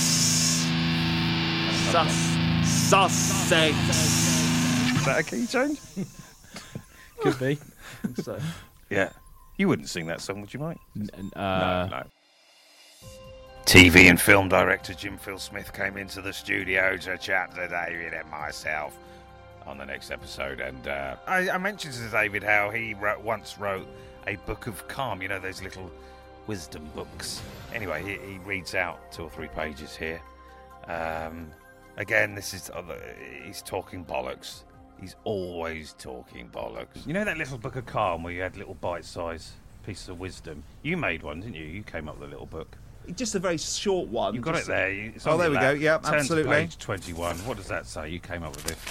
Sussex. Is that a key change? Could be. So. Yeah. You wouldn't sing that song, would you, Mike? No. TV and film director Jim Phil Smith came into the studio to chat to David and myself on the next episode. And I mentioned to David how he once wrote a book of calm, those little wisdom books. Anyway, he reads out 2 or 3 pages here. Again, he's talking bollocks. He's always talking bollocks. You know that little book of calm where you had little bite-sized pieces of wisdom? You made one, didn't you? You came up with a little book. Just a very short one. You've got it there. It's there we go. Yeah, Turn absolutely. to page 21. What does that say? You came up with this.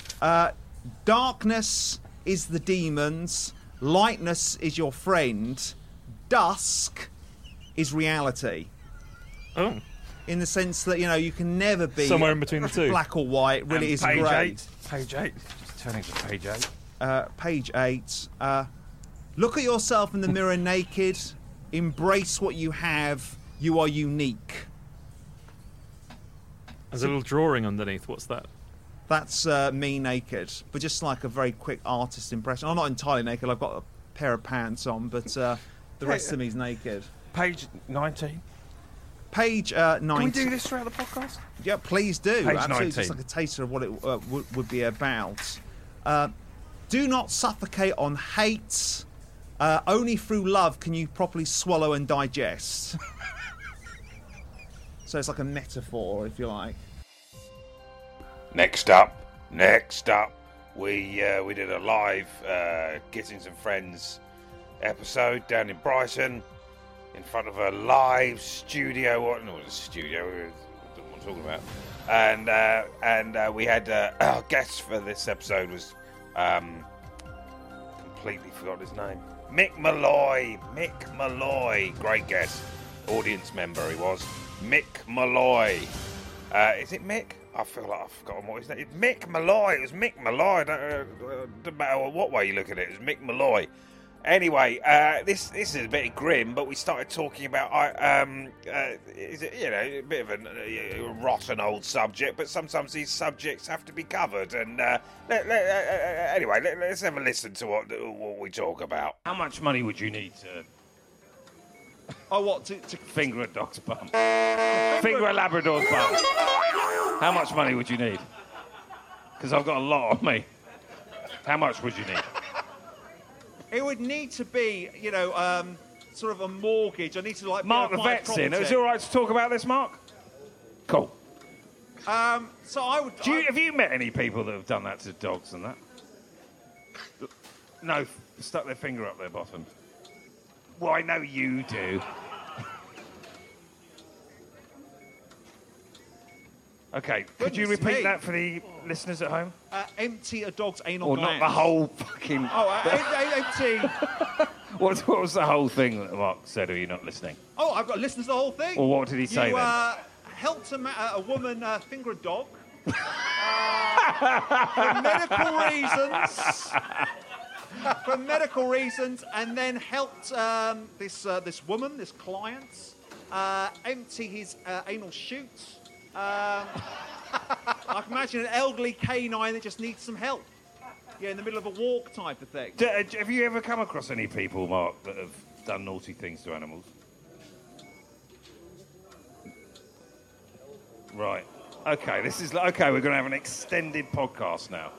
Darkness is the demons. Lightness is your friend. Dusk is reality. Oh. In the sense that, you can never be... Somewhere in between the two. Black or white. Really is page great. 8. Page 8. Just turning to page 8. Page 8. Look at yourself in the mirror naked. Embrace what you have. You are unique. There's a little drawing underneath. What's that? That's me naked, but just like a very quick artist impression. I'm not entirely naked. I've got a pair of pants on, but the rest of me's naked. Page 19. Page 19. Can we do this throughout the podcast? Yeah, please do. Page Absolutely, 19. just like a taster of what it would be about. Do not suffocate on hate. Only through love can you properly swallow and digest. So it's like a metaphor, if you like. Next up, we did a live Getting Some Friends episode down in Brighton in front of a live studio. What? No, it's a studio. I don't know what I'm talking about. And we had our guest for this episode was completely forgot his name. Mick Malloy, great guest, audience member he was. Mick Malloy. Is it Mick? I feel like I've forgotten what his name is. Mick Malloy. It was Mick Malloy. Doesn't matter what way you look at it. It was Mick Malloy. Anyway, this is a bit grim, but we started talking about is it, a bit of a rotten old subject, but sometimes these subjects have to be covered. And anyway, let's have a listen to what we talk about. How much money would you need to? Oh, what to finger a dog's bum? Finger a Labrador's bum. How much money would you need? Because I've got a lot on me. How much would you need? It would need to be, sort of a mortgage. I need to Mark the vet's in. Is it all right to talk about this, Mark? Cool. So I would. Have you met any people that have done that to dogs and that? No, stuck their finger up their bottom. Well, I know you do. Okay, could you repeat that for the listeners at home? Empty a dog's anal Or gland. not the whole fucking... empty. What was the whole thing that Mark said, or are you not listening? Oh, I've got to listen to the whole thing. Well, what did he say then? Helped a woman finger a dog for medical reasons. For medical reasons, and then helped this woman, this client, empty his anal chute. I can imagine an elderly canine that just needs some help. Yeah, in the middle of a walk type of thing. Have you ever come across any people, Mark, that have done naughty things to animals? Right. Okay, we're going to have an extended podcast now.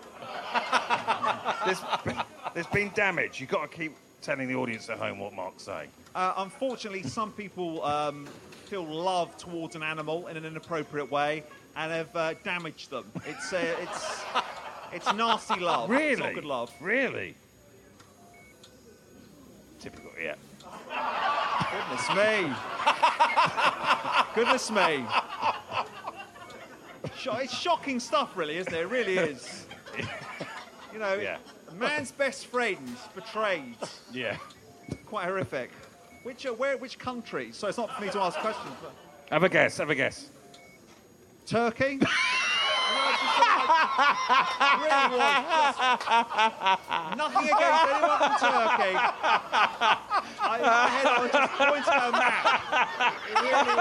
There's been damage. You've got to keep telling the audience at home what Mark's saying. Unfortunately, some people feel love towards an animal in an inappropriate way and have damaged them. It's nasty love. Really? It's not good love. Really? Typical, yeah. Goodness me. It's shocking stuff, really, isn't it? It really is. A man's best friend betrayed. Yeah. Quite horrific. Which country? So it's not for me to ask questions. But... Have a guess. Turkey? Really was. Nothing against anyone from Turkey. In my head, I was just pointing at a map. It really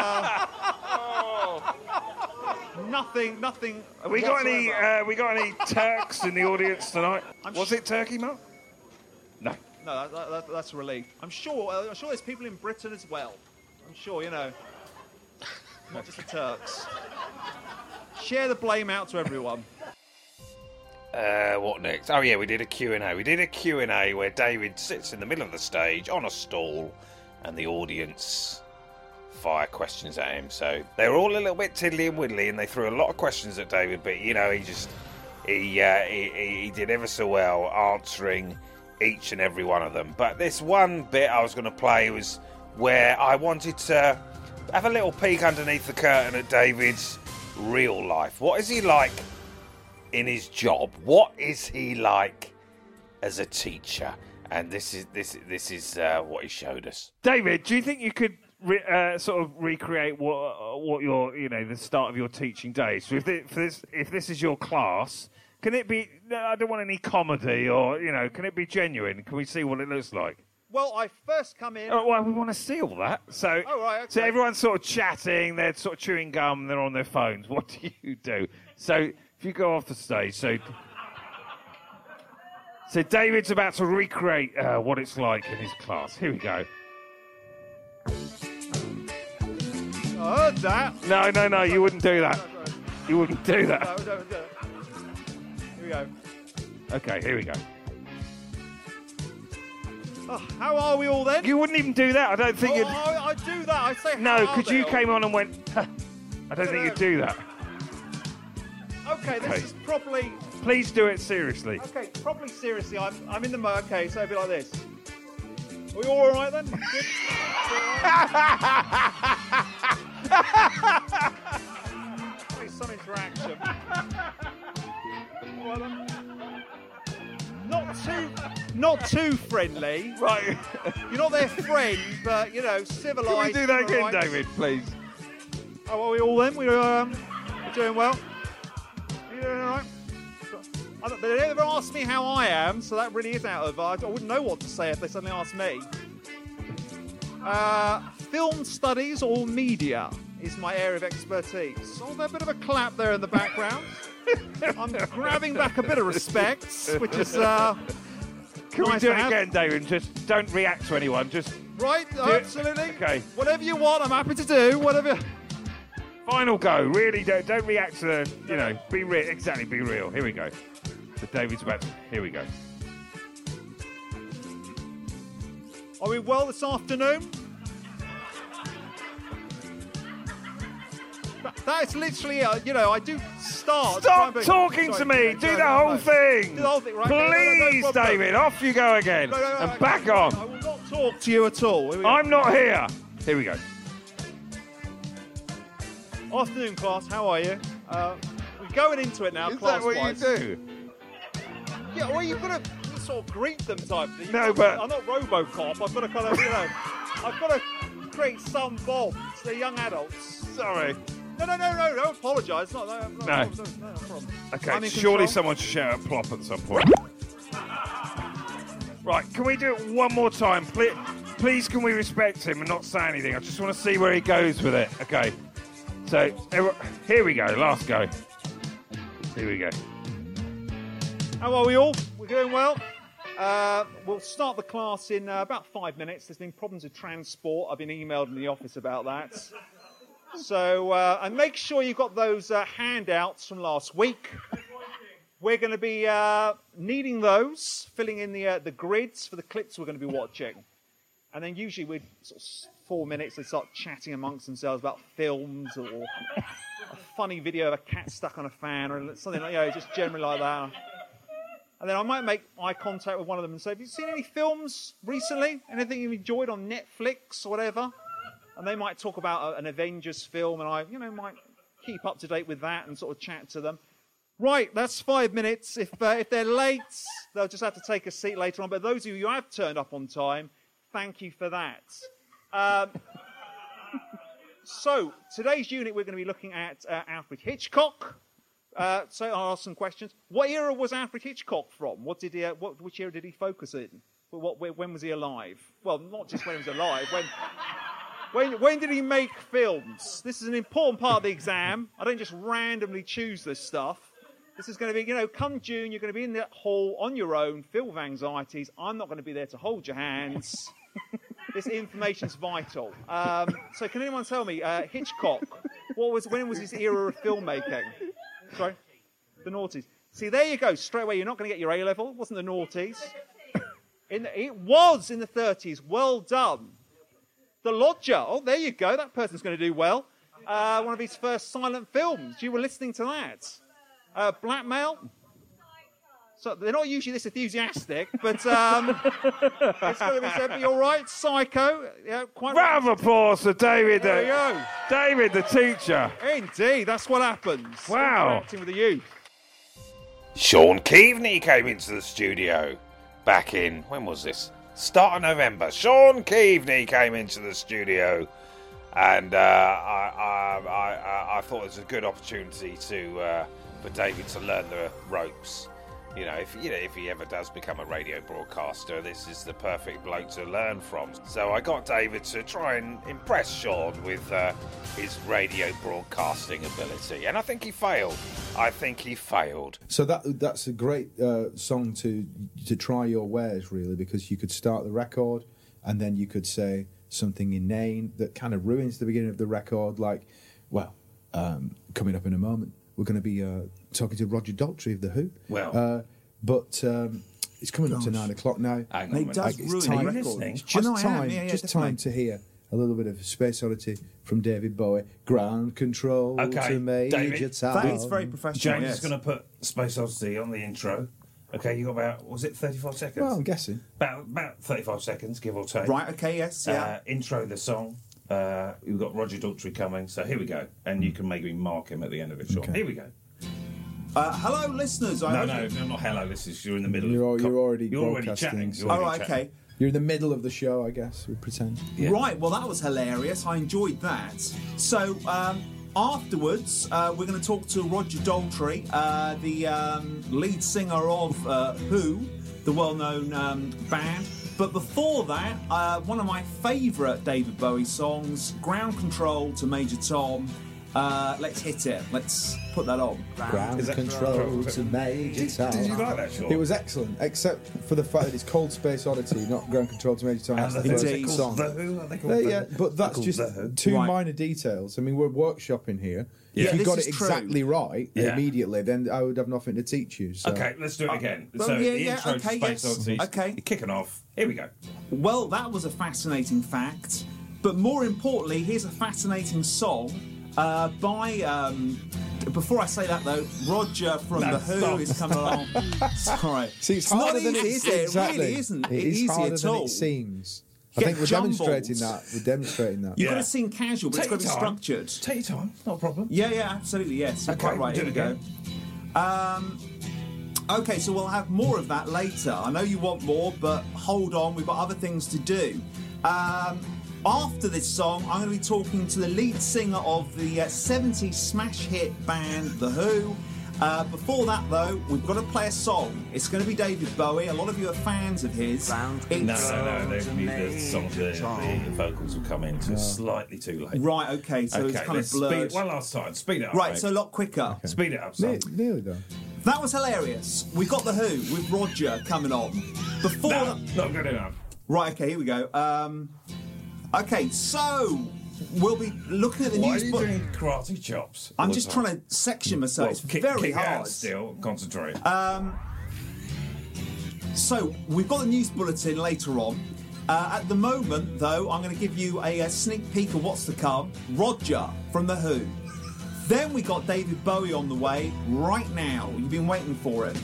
was. Nothing. Have we got any Turks in the audience tonight? Was it Turkey, Mark? No. No, that's a relief. I'm sure there's people in Britain as well. I'm sure, not just the Turks. Share the blame out to everyone. What next? Oh, yeah, we did a Q&A. We did a Q&A where David sits in the middle of the stage on a stall and the audience fire questions at him. So they were all a little bit tiddly and widdly and they threw a lot of questions at David, but, he did ever so well answering each and every one of them. But this one bit I was going to play was where I wanted to have a little peek underneath the curtain at David's real life. What is he like in his job? What is he like as a teacher? And this is what he showed us. David, do you think you could sort of recreate what your the start of your teaching days? So if this is your class, can it be? I don't want any comedy, or can it be genuine? Can we see what it looks like? Well, I first come in. Oh, well, we want to see all that. So, right, okay. So everyone's sort of chatting. They're sort of chewing gum. They're on their phones. What do you do? So if you go off the stage, so David's about to recreate what it's like in his class. Here we go. I heard that. No, you wouldn't do that. You wouldn't do that. No, don't do it. Here we go. Okay, here we go. Oh, how are we all then? You wouldn't even do that. I don't think you'd... I do that. I say No, how because you came on and went... I don't think you'd do that. Okay, this is properly... Please do it seriously. Okay, properly seriously. I'm in the mud. Okay, so it'll be like this. Are we all right then? Good? Some interaction. All right, then. Not too friendly. Right. You're not their friend, but, civilised. Can we do that again, right. David, please? How are we all then? We're doing well. Are you doing all right? They never asked me how I am, so that really is out of... I wouldn't know what to say if they suddenly asked me. Film studies or media is my area of expertise. Oh, there's a bit of a clap there in the background. I'm grabbing back a bit of respect, which is... Can we do it again, David? Just don't react to anyone. Just right, absolutely. Okay. Whatever you want, I'm happy to do. Whatever. Final go. Really, don't react to the. Be real. Exactly, be real. Here we go. So David's about. Here we go. Are we well this afternoon? That is literally, I do start. Stop talking to me. Do the whole thing. Do the whole thing, right? Please, no David. Off you go again. And back on. I will not talk to you at all. I'm not here. Here we go. Afternoon, class. How are you? We're going into it now, class-wise. Is that what you do? Yeah, well, you've got to sort of greet them type thing. No, but... I'm not RoboCop. I've got to kind of, I've got to create some bonds. They're young adults. Sorry. No, don't apologise. No problem. Okay, surely someone should shout out plop at some point. Right, can we do it one more time? Please, can we respect him and not say anything? I just want to see where he goes with it. Okay. So, here we go. Last go. Here we go. How are we all? We're doing well. We'll start the class in about 5 minutes. There's been problems with transport. I've been emailed in the office about that. So, and make sure you've got those handouts from last week. We're going to be needing those, filling in the grids for the clips we're going to be watching. And then usually we're sort of 4 minutes, they start chatting amongst themselves about films or a funny video of a cat stuck on a fan or something like just generally like that. And then I might make eye contact with one of them and say, have you seen any films recently? Anything you've enjoyed on Netflix or whatever? And they might talk about an Avengers film, and I, might keep up to date with that and sort of chat to them. Right, that's 5 minutes. If they're late, they'll just have to take a seat later on. But those of you who have turned up on time, thank you for that. So today's unit, we're going to be looking at Alfred Hitchcock. So I'll ask some questions. What era was Alfred Hitchcock from? Which era did he focus in? When was he alive? Well, not just when he was alive. When did he make films? This is an important part of the exam. I don't just randomly choose this stuff. This is going to be, come June, you're going to be in the hall on your own, filled with anxieties. I'm not going to be there to hold your hands. This information's vital. So can anyone tell me, Hitchcock, when was his era of filmmaking? Sorry? The noughties. See, there you go. Straight away, you're not going to get your A-level. It wasn't the noughties. It was in the 30s. Well done. The Lodger. Oh, there you go. That person's going to do well. One of his first silent films. You were listening to that. Blackmail. So they're not usually this enthusiastic, but it's going to be said. But you're right. Psycho. Yeah, quite. Round of applause for David. There you go. David, the teacher. Indeed, that's what happens. Wow. Interacting with the youth. Sean Keaveney came into the studio back in, when was this? Start of November. Sean Keaveney came into the studio, and I thought it was a good opportunity for David to learn the ropes. If he ever does become a radio broadcaster, this is the perfect bloke to learn from. So I got David to try and impress Sean with his radio broadcasting ability, and I think he failed. So that's a great song to try your wares, really, because you could start the record and then you could say something inane that kind of ruins the beginning of the record, like, coming up in a moment, we're going to be talking to Roger Daltrey of The Who. Well, but it's coming up to 9 o'clock now. It does ruin the record. It's just time to hear a little bit of Space Oddity from David Bowie. Ground control to Major Tom. That is very professional. James is going to put Space Odyssey on the intro. Okay, you got about, was it 35 seconds? Well, I'm guessing. About 35 seconds, give or take. Right, okay, yes, yeah. Intro the song. We've got Roger Daltrey coming, so here we go. And you can maybe mark him at the end of it, Sean. Okay. Here we go. Hello, listeners. No, not hello, listeners. You're in the middle You're already chatting. Okay. You're in the middle of the show, I guess, we pretend. Yeah. Right, well, that was hilarious. I enjoyed that. So, Afterwards, we're going to talk to Roger Daltrey, the lead singer of Who, the well-known band. But before that, one of my favourite David Bowie songs, Ground Control to Major Tom. Let's hit it. Let's put that on. Ground Control to Major Tom. Did you like that, Sean? It was excellent, except for the fact that it's called Space Oddity, not Ground Control to Major Tom. And That's the the first song. The Who? Are they called The Yeah, Who? but that's They're just called The Who. two Right. minor details. I mean, we're workshopping here. Yeah, If you this got is it true. exactly right Yeah. immediately, then I would have nothing to teach you. So. Okay, let's do it again. well, so yeah, the yeah, intro okay, to Space yes. Odyssey. Okay. You're kicking off. Here we go. Well, that was a fascinating fact. But more importantly, here's a fascinating song by... before I say that, though, Roger from No, The Who stop. is coming along. Sorry. See, it's not harder than easy, it is it? exactly. It really isn't. It is easy harder at than all. it seems. I Get think we're jumbled. demonstrating that. We're demonstrating that. You've got to sing casual, but Take it's got to be your time. structured. Take your time. Not a problem. Yeah, absolutely, yes. You're Okay, quite right. do Here we it go. Okay, so we'll have more of that later. I know you want more, but hold on, we've got other things to do. After this song, I'm going to be talking to the lead singer of the 70s smash hit band The Who. Before that, though, we've got to play a song. It's going to be David Bowie. A lot of you are fans of his. No. The song, the vocals will come in slightly too late. Right, okay, so it's kind of let's blurred. Speed, one last time. Speed it up. Right, mate. so a lot quicker. Okay. Speed it up, son. Nearly done. That was hilarious. We've got The Who with Roger coming on. Before No, that... not good enough. Right, okay, here we go. Okay, so we'll be looking at the Why news. are you doing karate chops? I'm all just the time? trying to section myself. Well, It's kick very out hard. still, concentrate. So we've got the news bulletin later on. At the moment, though, I'm going to give you a sneak peek of what's to come. Roger from The Who. Then we got David Bowie on the way right now. You've been waiting for it.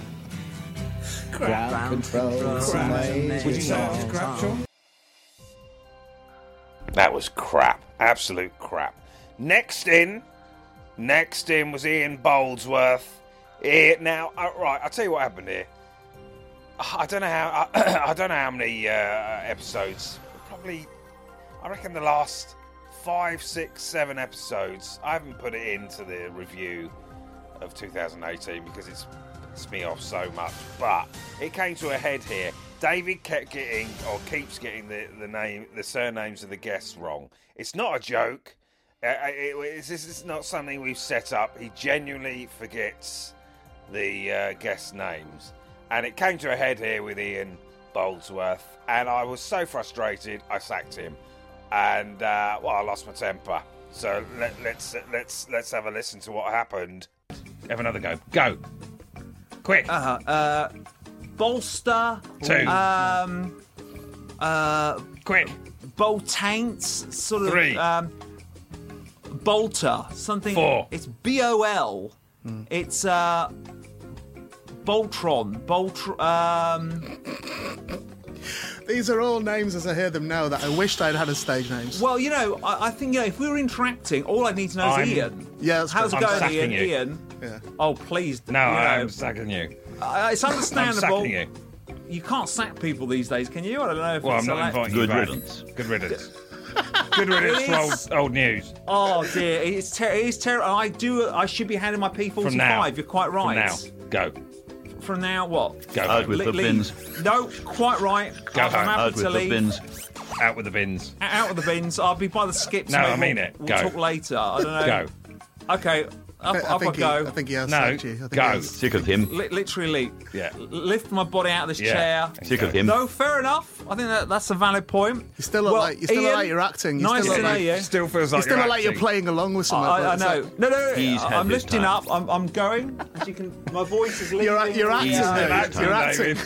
Ground Control to Major Would you say that was Tom. crap, Sean? That was crap. Absolute crap. Next in was Ian Boldsworth. Now, right, I'll tell you what happened here. I don't know how many episodes. Probably, I reckon the last 5, 6, 7 episodes. I haven't put it into the review of 2018 because it's pissed me off so much. But it came to a head here. David keeps getting the surnames of the guests wrong. It's not a joke. This is not something we've set up. He genuinely forgets the guest names. And it came to a head here with Ian Boldsworth. And I was so frustrated, I sacked him. And, I lost my temper. So let's have a listen to what happened. Have another go. Go. Quick. Bolster. 2. Quick. Boltaints. Sort of. 3. Bolter. Something. 4. It's BOL. It's Boltron. These are all names as I hear them now that I wished I'd had as stage names. Well, I think if we were interacting, all I need to know is Ian. Yeah, that's How's it good. going, I'm Ian? sacking you. Ian. Yeah. Oh, please. No, I'm sacking you. It's understandable. I'm sacking you. You can't sack people these days, can you? I don't know if Well, it's I'm not inviting you Good back. riddance. Good riddance. Good riddance to old news. Oh dear, it is terrible. I should be handing my P45. From now. You're quite right. From now. Go. From now, what? Go Out home. with the bins. No, quite right. Go I'm home. happy Out with to the leave. bins. Out with the bins. Out with the bins. I'll be by the skips. No, mate. I mean it. We'll Go. talk later. I don't know. Go. Okay. Up I go. I think he has No, sacked you. I think go. he has. Sick of him. Literally. Yeah. Lift my body out of this Yeah. chair. Sick of him. No, fair enough. I think that's a valid point. You still look like you're acting. You Nice still to look know like, you. Still feels you like still you're look like you're acting. playing along with something. I know. No. He's had I'm his lifting time. up. I'm going. As you can, my voice is leaving. You're acting. Yeah, David. You're acting. David.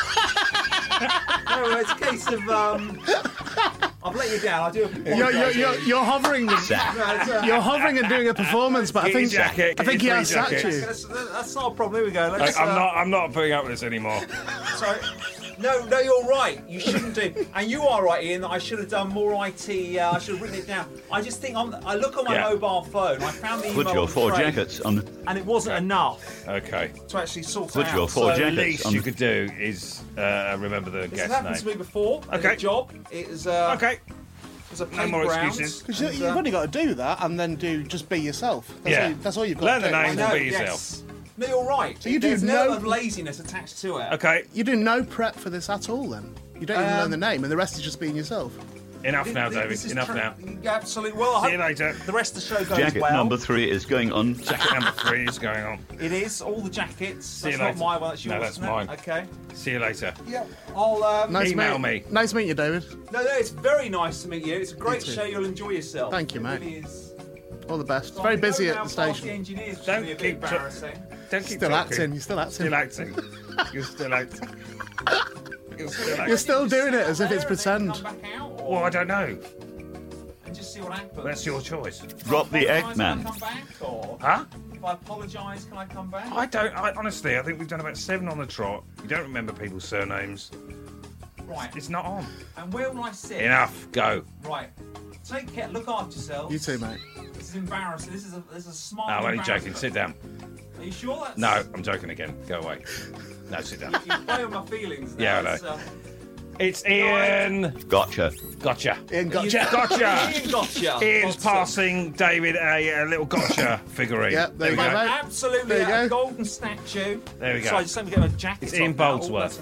No, it's a case of I've let you down. I do. You're hovering. You're hovering and doing a performance, but I Get your think jacket, get he your has free sacked jacket. you. That's not a problem. Here we go. Let's, I'm not putting up with this anymore. Sorry. No, you're right. You shouldn't do. And you are right, Ian, that I should have done more IT. I should have written it down. I just think I look on my mobile phone. I found the email Put your on 4 the train, jackets on. and it wasn't enough Okay. to actually sort Put it your out. 4 The jackets least on. you could do is remember the This has guest happened name. to me before. Okay. In a job. It is. Okay. No more excuses. Because you've only got to do that and then just be yourself. That's all you've got Learn to do. the names and be yourself. No, you're right. So you do There's no no of laziness attached to it. Okay. You do no prep for this at all then? You don't even learn the name and the rest is just being yourself? Enough now, David. Enough now. Absolutely. Well, I See you later. The rest of the show goes Jacket well. number 3 is going on. Jacket number 3 is going on. It is all the jackets. See That's you not later. my one. That's yours. No, that's isn't it? mine. Okay. See you later. Yeah. I'll email me. Nice meeting you, David. No, it's very nice to meet you. It's a great too. show. You'll enjoy yourself. Thank you, It mate. really is. All the best. Very busy at the station. Engineers, Don't be a bit keep embarrassing. Don't keep Still talking. acting. You're still acting. Still acting. You're still acting. You're still acting. You're still doing it as if it's pretend. Well, I don't know. And just see what happens. That's your choice. Drop the egg, Can I man. come back, or Huh? if I apologise, can I come back? Honestly, I think we've done about 7 on the trot. You don't remember people's surnames. Right. It's not on. And where will I sit? Enough. Go. Right. Take care. Look after yourself. You too, mate. This is embarrassing. This is a smart. No, I'm only embarrassment. joking. Sit down. Are you sure that's? No, I'm joking again. Go away. No, sit down. You play on my feelings. Now. Yeah, I know. It's, It's Ian. Gotcha. Gotcha. Ian gotcha. Gotcha. Ian gotcha. Ian's Gotcha. passing David a little gotcha figurine. Yeah, there you go, mate. Absolutely, There you a go. golden statue. There we go. Sorry, just let me get my jacket. It's Ian off now. Boldsworth.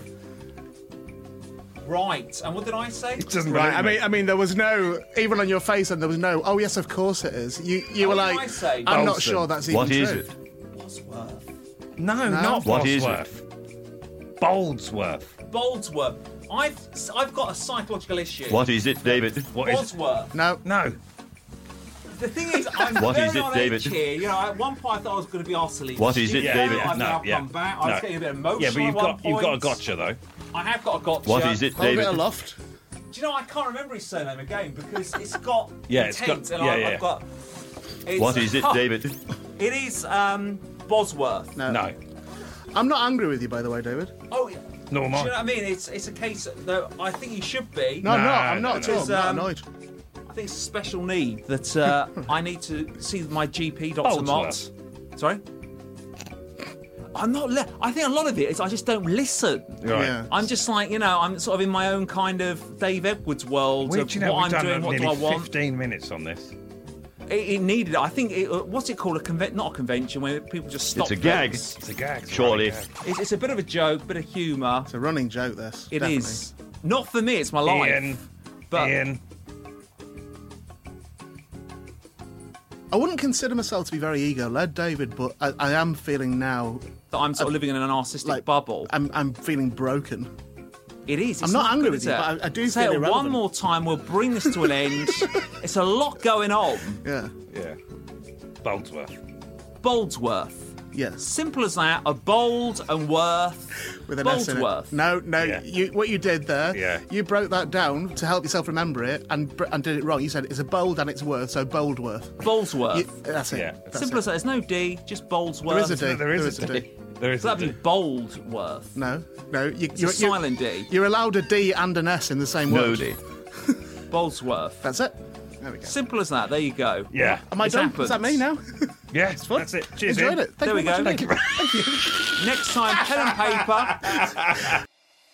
Right, and what did I say? It doesn't Right, believe me. I mean, there was no, even on your face, and there was no, oh, yes, of course it is. You were What did like, I say? I'm not Bolson. sure that's even What true. is it? Bosworth. No, not What is Bosworth. Boldsworth. Boldsworth. I've got a psychological issue. What is it, David? What is it? Bosworth. No. No. The thing is, I'm What very is it, on David? edge here. You know, at one point I thought I was going to be utterly What is it, stupid. David? I've now yeah. come back. I was getting a bit emotional. Yeah, but at one you've got a point. gotcha though. I have got a gotcha. What is it, Hold it David? aloft. Do you know I can't remember his surname again because it's got Yeah, it's intent, got- and yeah, I've yeah. got. It's, What is it, David? It is Bosworth. No. I'm not angry with you, by the way, David. Oh, yeah. Nor am Do I. you know what I mean? It's a case that I think he should be. No, I'm not at all. Because, I'm not annoyed. I think it's a special need that I need to see my GP, Dr. Mott. Boldsworth. Sorry? I'm not. I think a lot of it is I just don't listen. Right. Yeah. I'm just like, you know, I'm sort of in my own kind of Dave Edwards world Well, of do you know, what we've I'm done doing, what do I nearly want. 15 minutes on this. It needed it. I think what's it called? Not a convention where people just stop. It's a gag. things. It's a gag. Surely. It's a bit of a joke, bit of humour. It's a running joke, this. It definitely. is. Not for me. It's my life. Ian. But Ian. I wouldn't consider myself to be very ego-led, David, but I am feeling now that I'm sort of living in an narcissistic like, bubble. I'm feeling broken. It is. I'm It's not angry good, with is you, it? but I do Say feel it irrelevant. one more time. We'll bring this to an end. It's a lot going on. Yeah. Yeah. Boldsworth. Boldsworth. Yes. Simple as that. A bold and worth. With an S in it. Boldsworth. No, Yeah. what you did there, Yeah. you broke that down to help yourself remember it and did it wrong. You said it's a bold and it's worth, so Boldworth. Boldsworth. That's it. Yeah. That's Simple it. as that. There's no D, just Boldsworth. There is a D. There is a D. There is So a that'd D. be Boldworth. No. It's a silent D. You're allowed a D and an S in the same No, word. D. Boldsworth. That's it. There we go. Simple as that. There you go. Yeah. Am I It's done? happened. Is that me now? Yeah, that's it. Cheers, Enjoyed Ian. it. Thank There you we very go. much Thank you. indeed. Next time, pen and paper.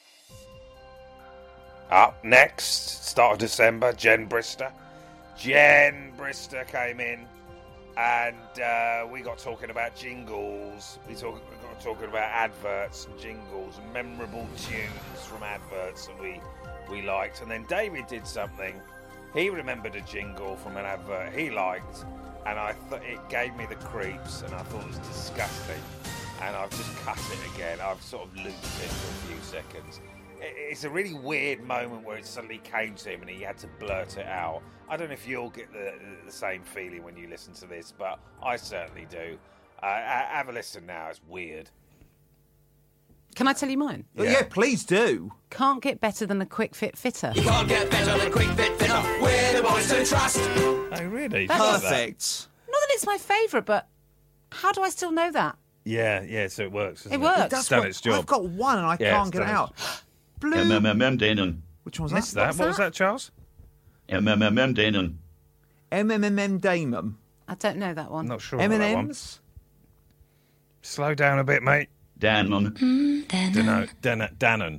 Up next, start of December, Jen Brister. Jen Brister came in and we got talking about jingles. We got talking about adverts and jingles and memorable tunes from adverts that we liked. And then David did something. He remembered a jingle from an advert he liked, and I thought it gave me the creeps, and I thought it was disgusting. And I've just cut it again. I've sort of looped it for a few seconds. It's a really weird moment where it suddenly came to him and he had to blurt it out. I don't know if you'll get the same feeling when you listen to this, but I certainly do. Have a listen now. It's weird. Can I tell you mine? Yeah, please do. Can't get better than a Quick Fit Fitter. You can't get better than Quick Fit Fitter. We're the boys to trust. Oh, really? Perfect. Not that it's my favourite, but how do I still know that? Yeah, so it works. It works. It's done its job. I've got one and I Yeah, can't it's get it done out. Blue. MMM Which one's Missed that? that. What was that, Charles? MMM Danon. MMM Damon. I don't know that one. I'm not sure about that one. M&M's. Slow down a bit, mate. Danon. Dannon.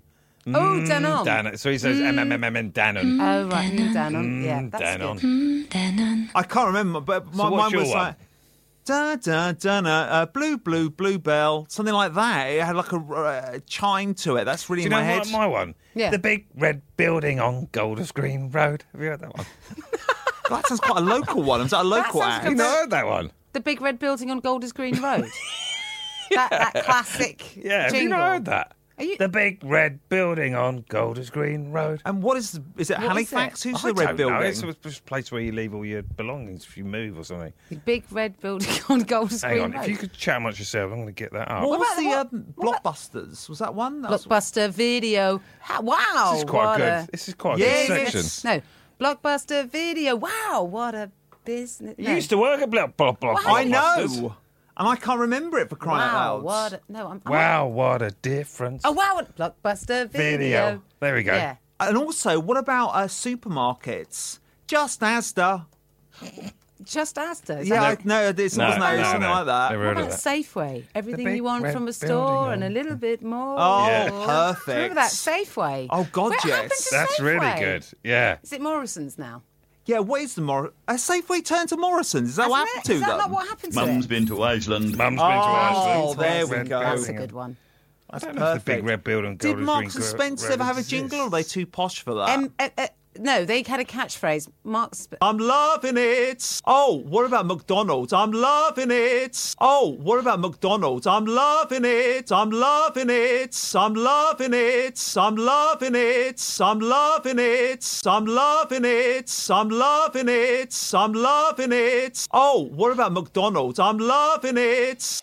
Oh, Danone. Danone. So he says Danone. Oh, right. Danone. Yeah, that's Danone. good. I can't remember, but So what's mine your was one? like da da da blue bell, something like that. It had like a chime to it. That's really Do you in know my what head. my one? Yeah. The big red building on Golders Green Road. Have you heard that one? God, that sounds quite a local one. Is that a local sounds act? Have you not heard that one? The big red building on Golders Green Road. that classic Yeah, have you jingle. not heard that? Are you- The big red building on Golders Green Road. And what is it? What is Halifax? it? Who's I the red don't building? know. It's a place where you leave all your belongings if you move or something. The big red building on Golders Hang Green on, Road. if you could chat amongst yourself, I'm going to get that up. What was about the Blockbusters? Was that one? That was- Blockbuster Video. Wow. This is quite what good. a- This is quite a Yes. good section. No. Blockbuster Video. Wow. What a business. You used to work at Blockbusters. I know, and I can't remember it for crying out Wow. loud. What a, no, I'm. Wow, what a difference. Oh, wow. Blockbuster Video. There we go. Yeah. And also, what about supermarkets? Just Asda. Just Asda. is Yeah, that- no, this wasn't something like that. Never What heard of about that. Safeway? Everything big you want red from a building store on- and a little bit more. Oh, Yeah. perfect. Remember that Safeway? Oh, God, What happened yes. to That's really Safeway? good. Yeah. Is it Morrison's now? Yeah, what is the Safeway turned to Morrison's? Is that what Hasn't happened it? to Is that them? not what happened to Mum's it? been to Iceland. Mum's been to Iceland. Oh, there we Red go. That's a building. good one. I don't know if the big Perfect. red building on Did Golders Marks Green and Spencer Road ever have a exists. jingle, or are they too posh for that? No, they had a catchphrase. Mark's. I'm loving it. Oh, what about McDonald's? I'm loving it. Oh, what about McDonald's? I'm loving it. I'm loving it. I'm loving it. I'm loving it. I'm loving it. I'm loving it. I'm loving it. I'm loving it. Oh, what about McDonald's? I'm loving it.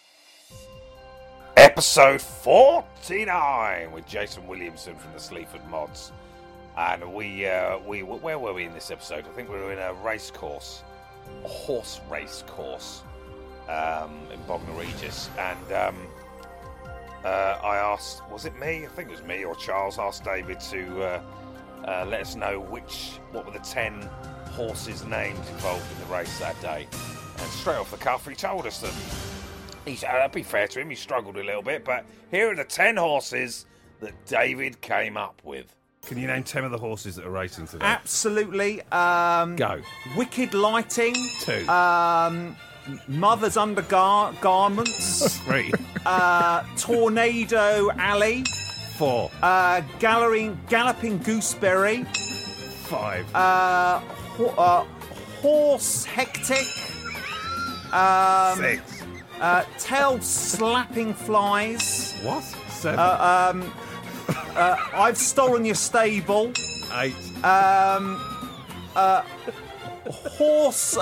Episode 49 with Jason Williamson from the Sleaford Mods. And we where were we in this episode? I think we were in a race course, a horse race course in Bognor Regis. And I asked, was it me? I think it was me or Charles asked David to let us know what were the 10 horses' names involved in the race that day. And straight off the cuff, he told us that. I'd be fair to him, he struggled a little bit, but here are the 10 horses that David came up with. Can you name 10 of the horses that are racing today? Absolutely. Go. Wicked Lighting. 2. Mother's Undergarments. 3. Tornado Alley. 4. Galloping Gooseberry. 5. Horse Hectic. 6. Tail Slapping Flies. What? 7. I've Stolen Your Stable. 8. Horse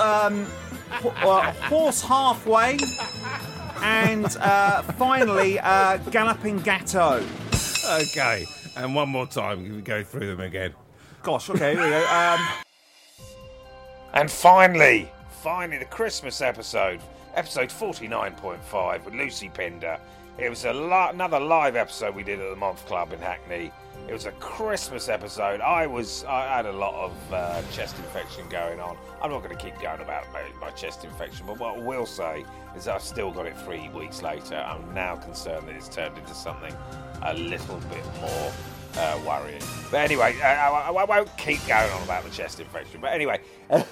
Halfway. And finally, Galloping Gatto. Okay, and one more time, we go through them again. Gosh, okay, here we go. And finally, the Christmas episode 49.5 with Lucy Pinder. It was another live episode we did at the Month Club in Hackney. It was a Christmas episode. I had a lot of chest infection going on. I'm not going to keep going about my chest infection, but what I will say is that I've still got it 3 weeks later. I'm now concerned that it's turned into something a little bit more worrying. But anyway, I won't keep going on about the chest infection. But anyway,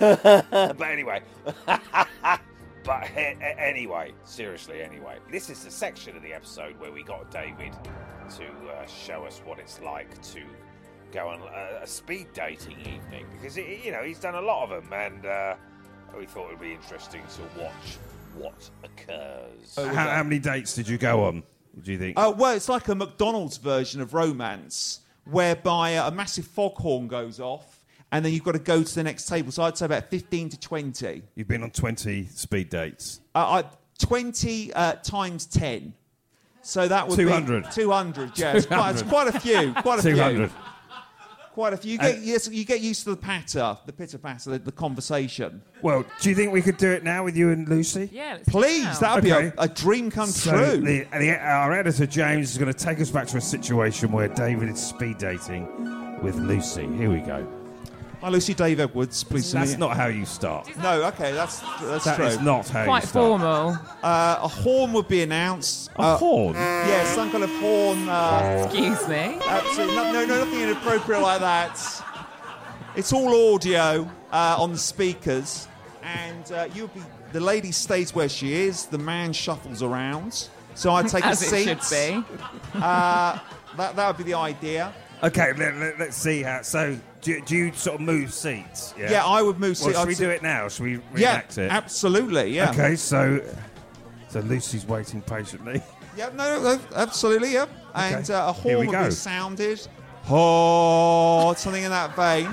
seriously, this is the section of the episode where we got David to show us what it's like to go on a speed dating evening, because he's done a lot of them, and we thought it would be interesting to watch what occurs. How many dates did you go on, do you think? Well, it's like a McDonald's version of romance, whereby a massive foghorn goes off, and then you've got to go to the next table. So I'd say about 15 to 20. You've been on 20 speed dates. 20 times 10. So that would 200. be 200. Yeah, it's quite a few. Quite a 200. few. Quite a few. You get used to the pitter patter, the conversation. Well, do you think we could do it now with you and Lucy? Yeah, Please, that would be a dream come true. Our editor James is going to take us back to a situation where David is speed dating with Lucy. Here we go. Hi, Lucy. Dave Edwards. Pleased to meet That's you. not how you start. No, okay, that's That true. is not how Quite you start. formal. A horn would be announced. A horn? Yeah, some kind of horn. Excuse me. Absolutely. No, nothing inappropriate like that. It's all audio on the speakers, and you'll be. The lady stays where she is. The man shuffles around. So I take As a it seat. should be. That would be the idea. Okay, let's see how. So, do you sort of move seats? Yeah, I would move seats. Well, should we I'd do it now? Should we Yeah, reenact it? absolutely. Yeah. Okay, so Lucy's waiting patiently. Yeah, no, absolutely. Yeah. And Okay. a Here horn we would go. be sounded. Oh, something in that vein.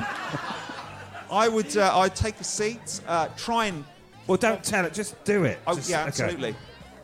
I'd take a seat. Try and. Well, don't tell it. Just do it. Oh, Just- yeah, okay. absolutely.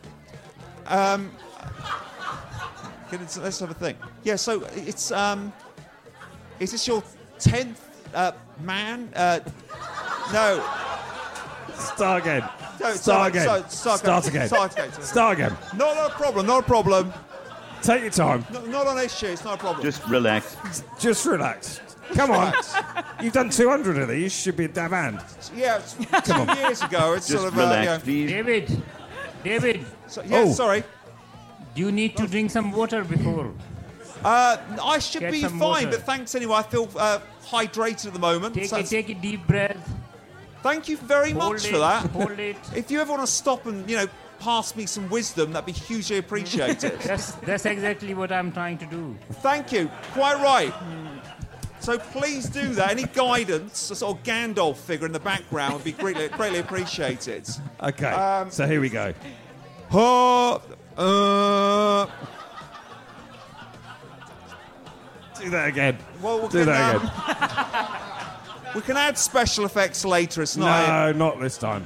Let's have a think. Yeah, so it's is this your 10th man? No. Start again. No, Start again. Start again. Start again. Not a problem. Not a problem. Take your time. Not an issue. It's not a problem. Just relax. Just relax. Come on. You've done 200 of these. You should be a dab hand. Yeah, it's 2 years ago. It's Just sort of relax, please. David. Sorry. You need to drink some water before. I should Get be some fine, water. but thanks anyway. I feel hydrated at the moment. Take a deep breath. Thank you very Hold much it, for that. hold it. If you ever want to stop and pass me some wisdom, that'd be hugely appreciated. That's exactly what I'm trying to do. Thank you. Quite right. So please do that. Any guidance, a sort of Gandalf figure in the background would be greatly appreciated. Okay. So here we go. Do that again. Well, Do that again. We can add special effects later. It's not. No, not this time.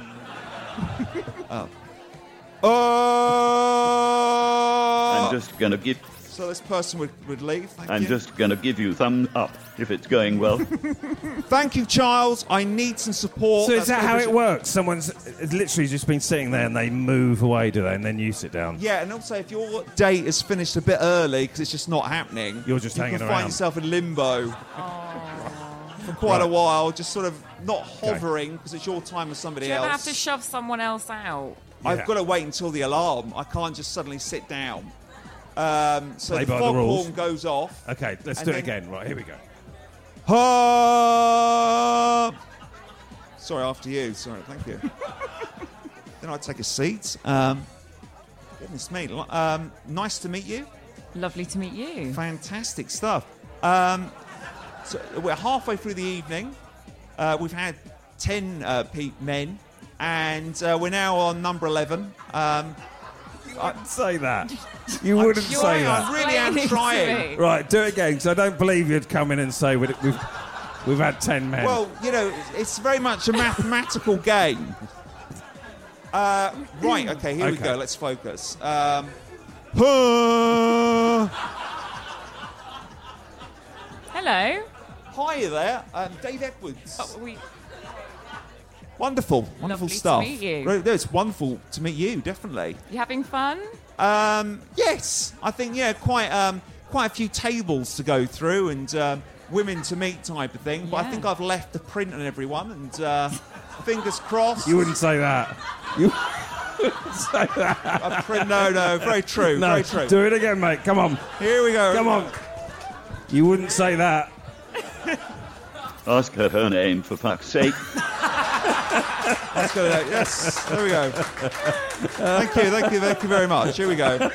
I'm just gonna give. So this person would leave. Thank I'm you. just gonna give you thumbs up if it's going well. Thank you, Charles. I need some support. So is That's that how what it works? Someone's literally just been sitting there and they move away, do they? And then you sit down. Yeah, and also if your date has finished a bit early because it's just not happening, You're just hanging you can around. find yourself in limbo for quite a Right. while, just sort of not hovering because it's your time with somebody Do you ever else. have to shove someone else out? I've got to wait until the alarm. I can't just suddenly sit down. So Play the by the foghorn rules. goes off. Okay, let's and do it then- again. Right, here we go. Sorry, after you. Sorry, thank you. Then I take a seat. Goodness me. Nice to meet you. Lovely to meet you. Fantastic stuff. So we're halfway through the evening. We've had 10 men, and we're now on number 11. You wouldn't say that. You wouldn't say that. I really am trying. Right, do it again, because I don't believe you'd come in and say we've had 10 men. Well, it's very much a mathematical game. Right, okay, here we Okay. go. Let's focus. Hello. Hi there, Dave Edwards. Oh, Wonderful Lovely to stuff. meet you. Right, no, it's wonderful to meet you, definitely. You having fun? Yes, I think quite a few tables to go through and women to meet type of thing. But I Yeah. think I've left a print on everyone, and fingers crossed. You wouldn't say that. You wouldn't say that. A print, no, very true, No, very true. do it again, mate. Come on. Here we go. Come on. You wouldn't say that. Ask her her name, for fuck's sake. That's good. Yes, there we go. Thank you very much. Here we go.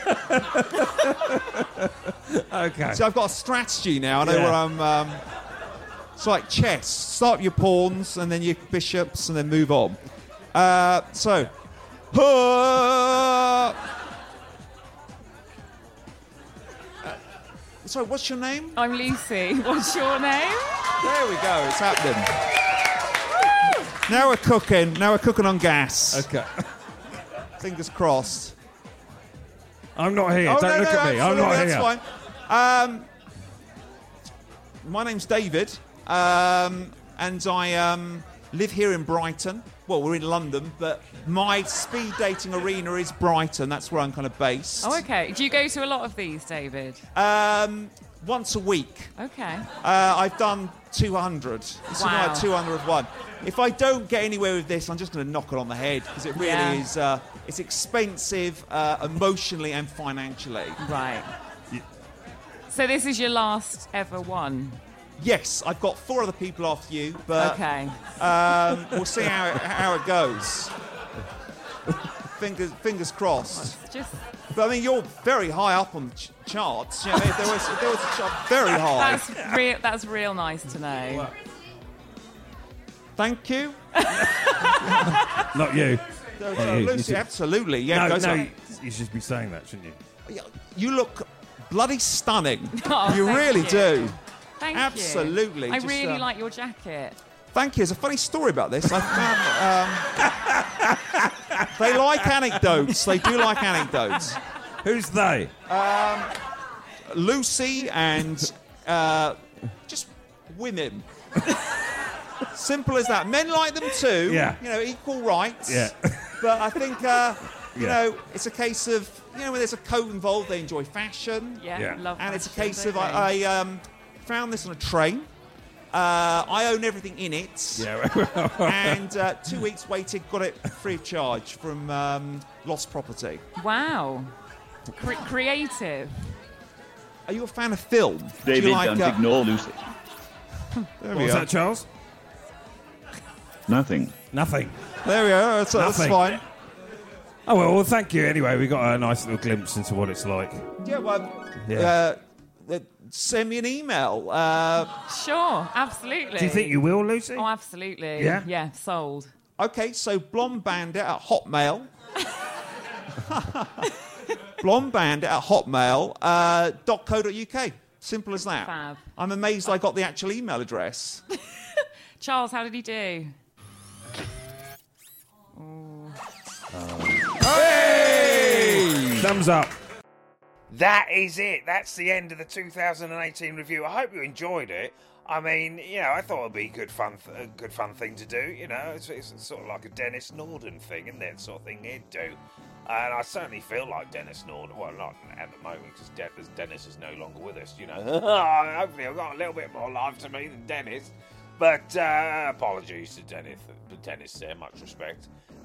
Okay. So I've got a strategy now. I know Yeah. where I'm. It's like chess. Start with your pawns and then your bishops and then move on. So. So, what's your name? I'm Lucy. What's your name? There we go. It's happening. Now we're cooking. Now we're cooking on gas. Okay. Fingers crossed. I'm not here. Oh, Don't no, look no, at me. I'm not absolutely, here. that's fine. My name's David, and I live here in Brighton. Well, we're in London, but my speed dating arena is Brighton. That's where I'm kind of based. Oh, okay. Do you go to a lot of these, David? Once a week. Okay. I've done 200. It's something Wow. like 201. If I don't get anywhere with this, I'm just going to knock it on the head because it really is. It's expensive emotionally and financially. Right. So this is your last ever one. Yes, I've got 4 other people after you, but Okay. We'll see how it goes. Fingers crossed. Just But I mean, you're very high up on the charts. You know, if there was a chart very high. That's real nice to know. Thank you. Not you. No, Not you. Lucy, You should- absolutely. Yeah, no, goes no, up. you should be saying that, shouldn't you? You look bloody stunning. Oh, you thank really you. do. Thank Absolutely. you. I Just, really like your jacket. Thank you. There's a funny story about this. I found they like anecdotes. They do like anecdotes. Who's they? Lucy and just women. Simple as that. Men like them too. Yeah. You know, equal rights. Yeah. But I think, you know, it's a case of, you know, when there's a coat involved, they enjoy fashion. Yeah. Love And it's a fashion, case of, don't I found this on a train. I own everything in it. Yeah. And 2 weeks waited, got it free of charge from Lost Property. they? Wow. Creative. Are you a fan of film? Do David, you like, don't ignore Lucy. There What we was are. that, Charles? Nothing. Nothing. There we are. That's Nothing. fine. Oh, well, thank you. Anyway, we got a nice little glimpse into what it's like. Yeah, well, Yeah. send me an email. Sure, absolutely. Do you think you will, Lucy? Oh, absolutely. Yeah? Yeah, sold. Okay, so blondebandit at Hotmail. blondebandit at hotmail.co.uk. Simple as that. Fab. I'm amazed I got the actual email address. Charles, how did he do? Hey! Thumbs up. That is it. That's the end of the 2018 review. I hope you enjoyed it. I mean, you know, I thought it'd be a good fun thing to do. You know, it's sort of like a Dennis Norden thing, isn't it? Sort of thing he'd do. And I certainly feel like Dennis Norden. Well, not at the moment because Dennis is no longer with us. You know, hopefully I've got a little bit more life to me than Dennis. But apologies to Dennis there. Much respect.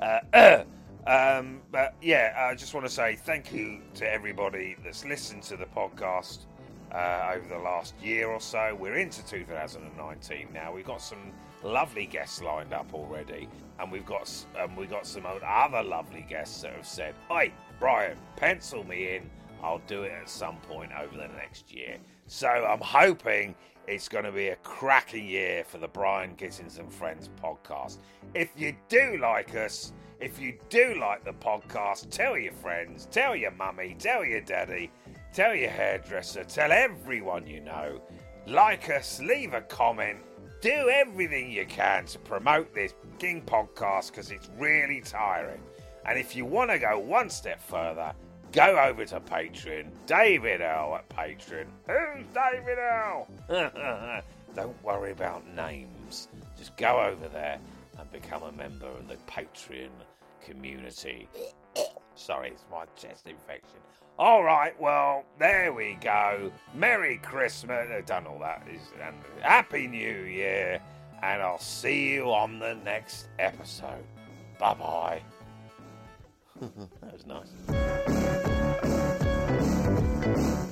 But yeah, I just want to say thank you to everybody that's listened to the podcast over the last year or so. We're into 2019 now. We've got some lovely guests lined up already, and we've got some other lovely guests that have said, "Oi, Brian, pencil me in. I'll do it at some point over the next year." So I'm hoping it's going to be a cracking year for the Brian Gittins and Friends podcast. If you do like us, if you do like the podcast, tell your friends, tell your mummy, tell your daddy, tell your hairdresser, tell everyone you know. Like us, leave a comment, do everything you can to promote this King podcast because it's really tiring. And if you want to go one step further, go over to Patreon. David L at Patreon. Who's David L? Don't worry about names. Just go over there and become a member of the Patreon community. Sorry, it's my chest infection. All right, well, there we go. Merry Christmas. I've done all that. And Happy New Year. And I'll see you on the next episode. Bye-bye. That was nice.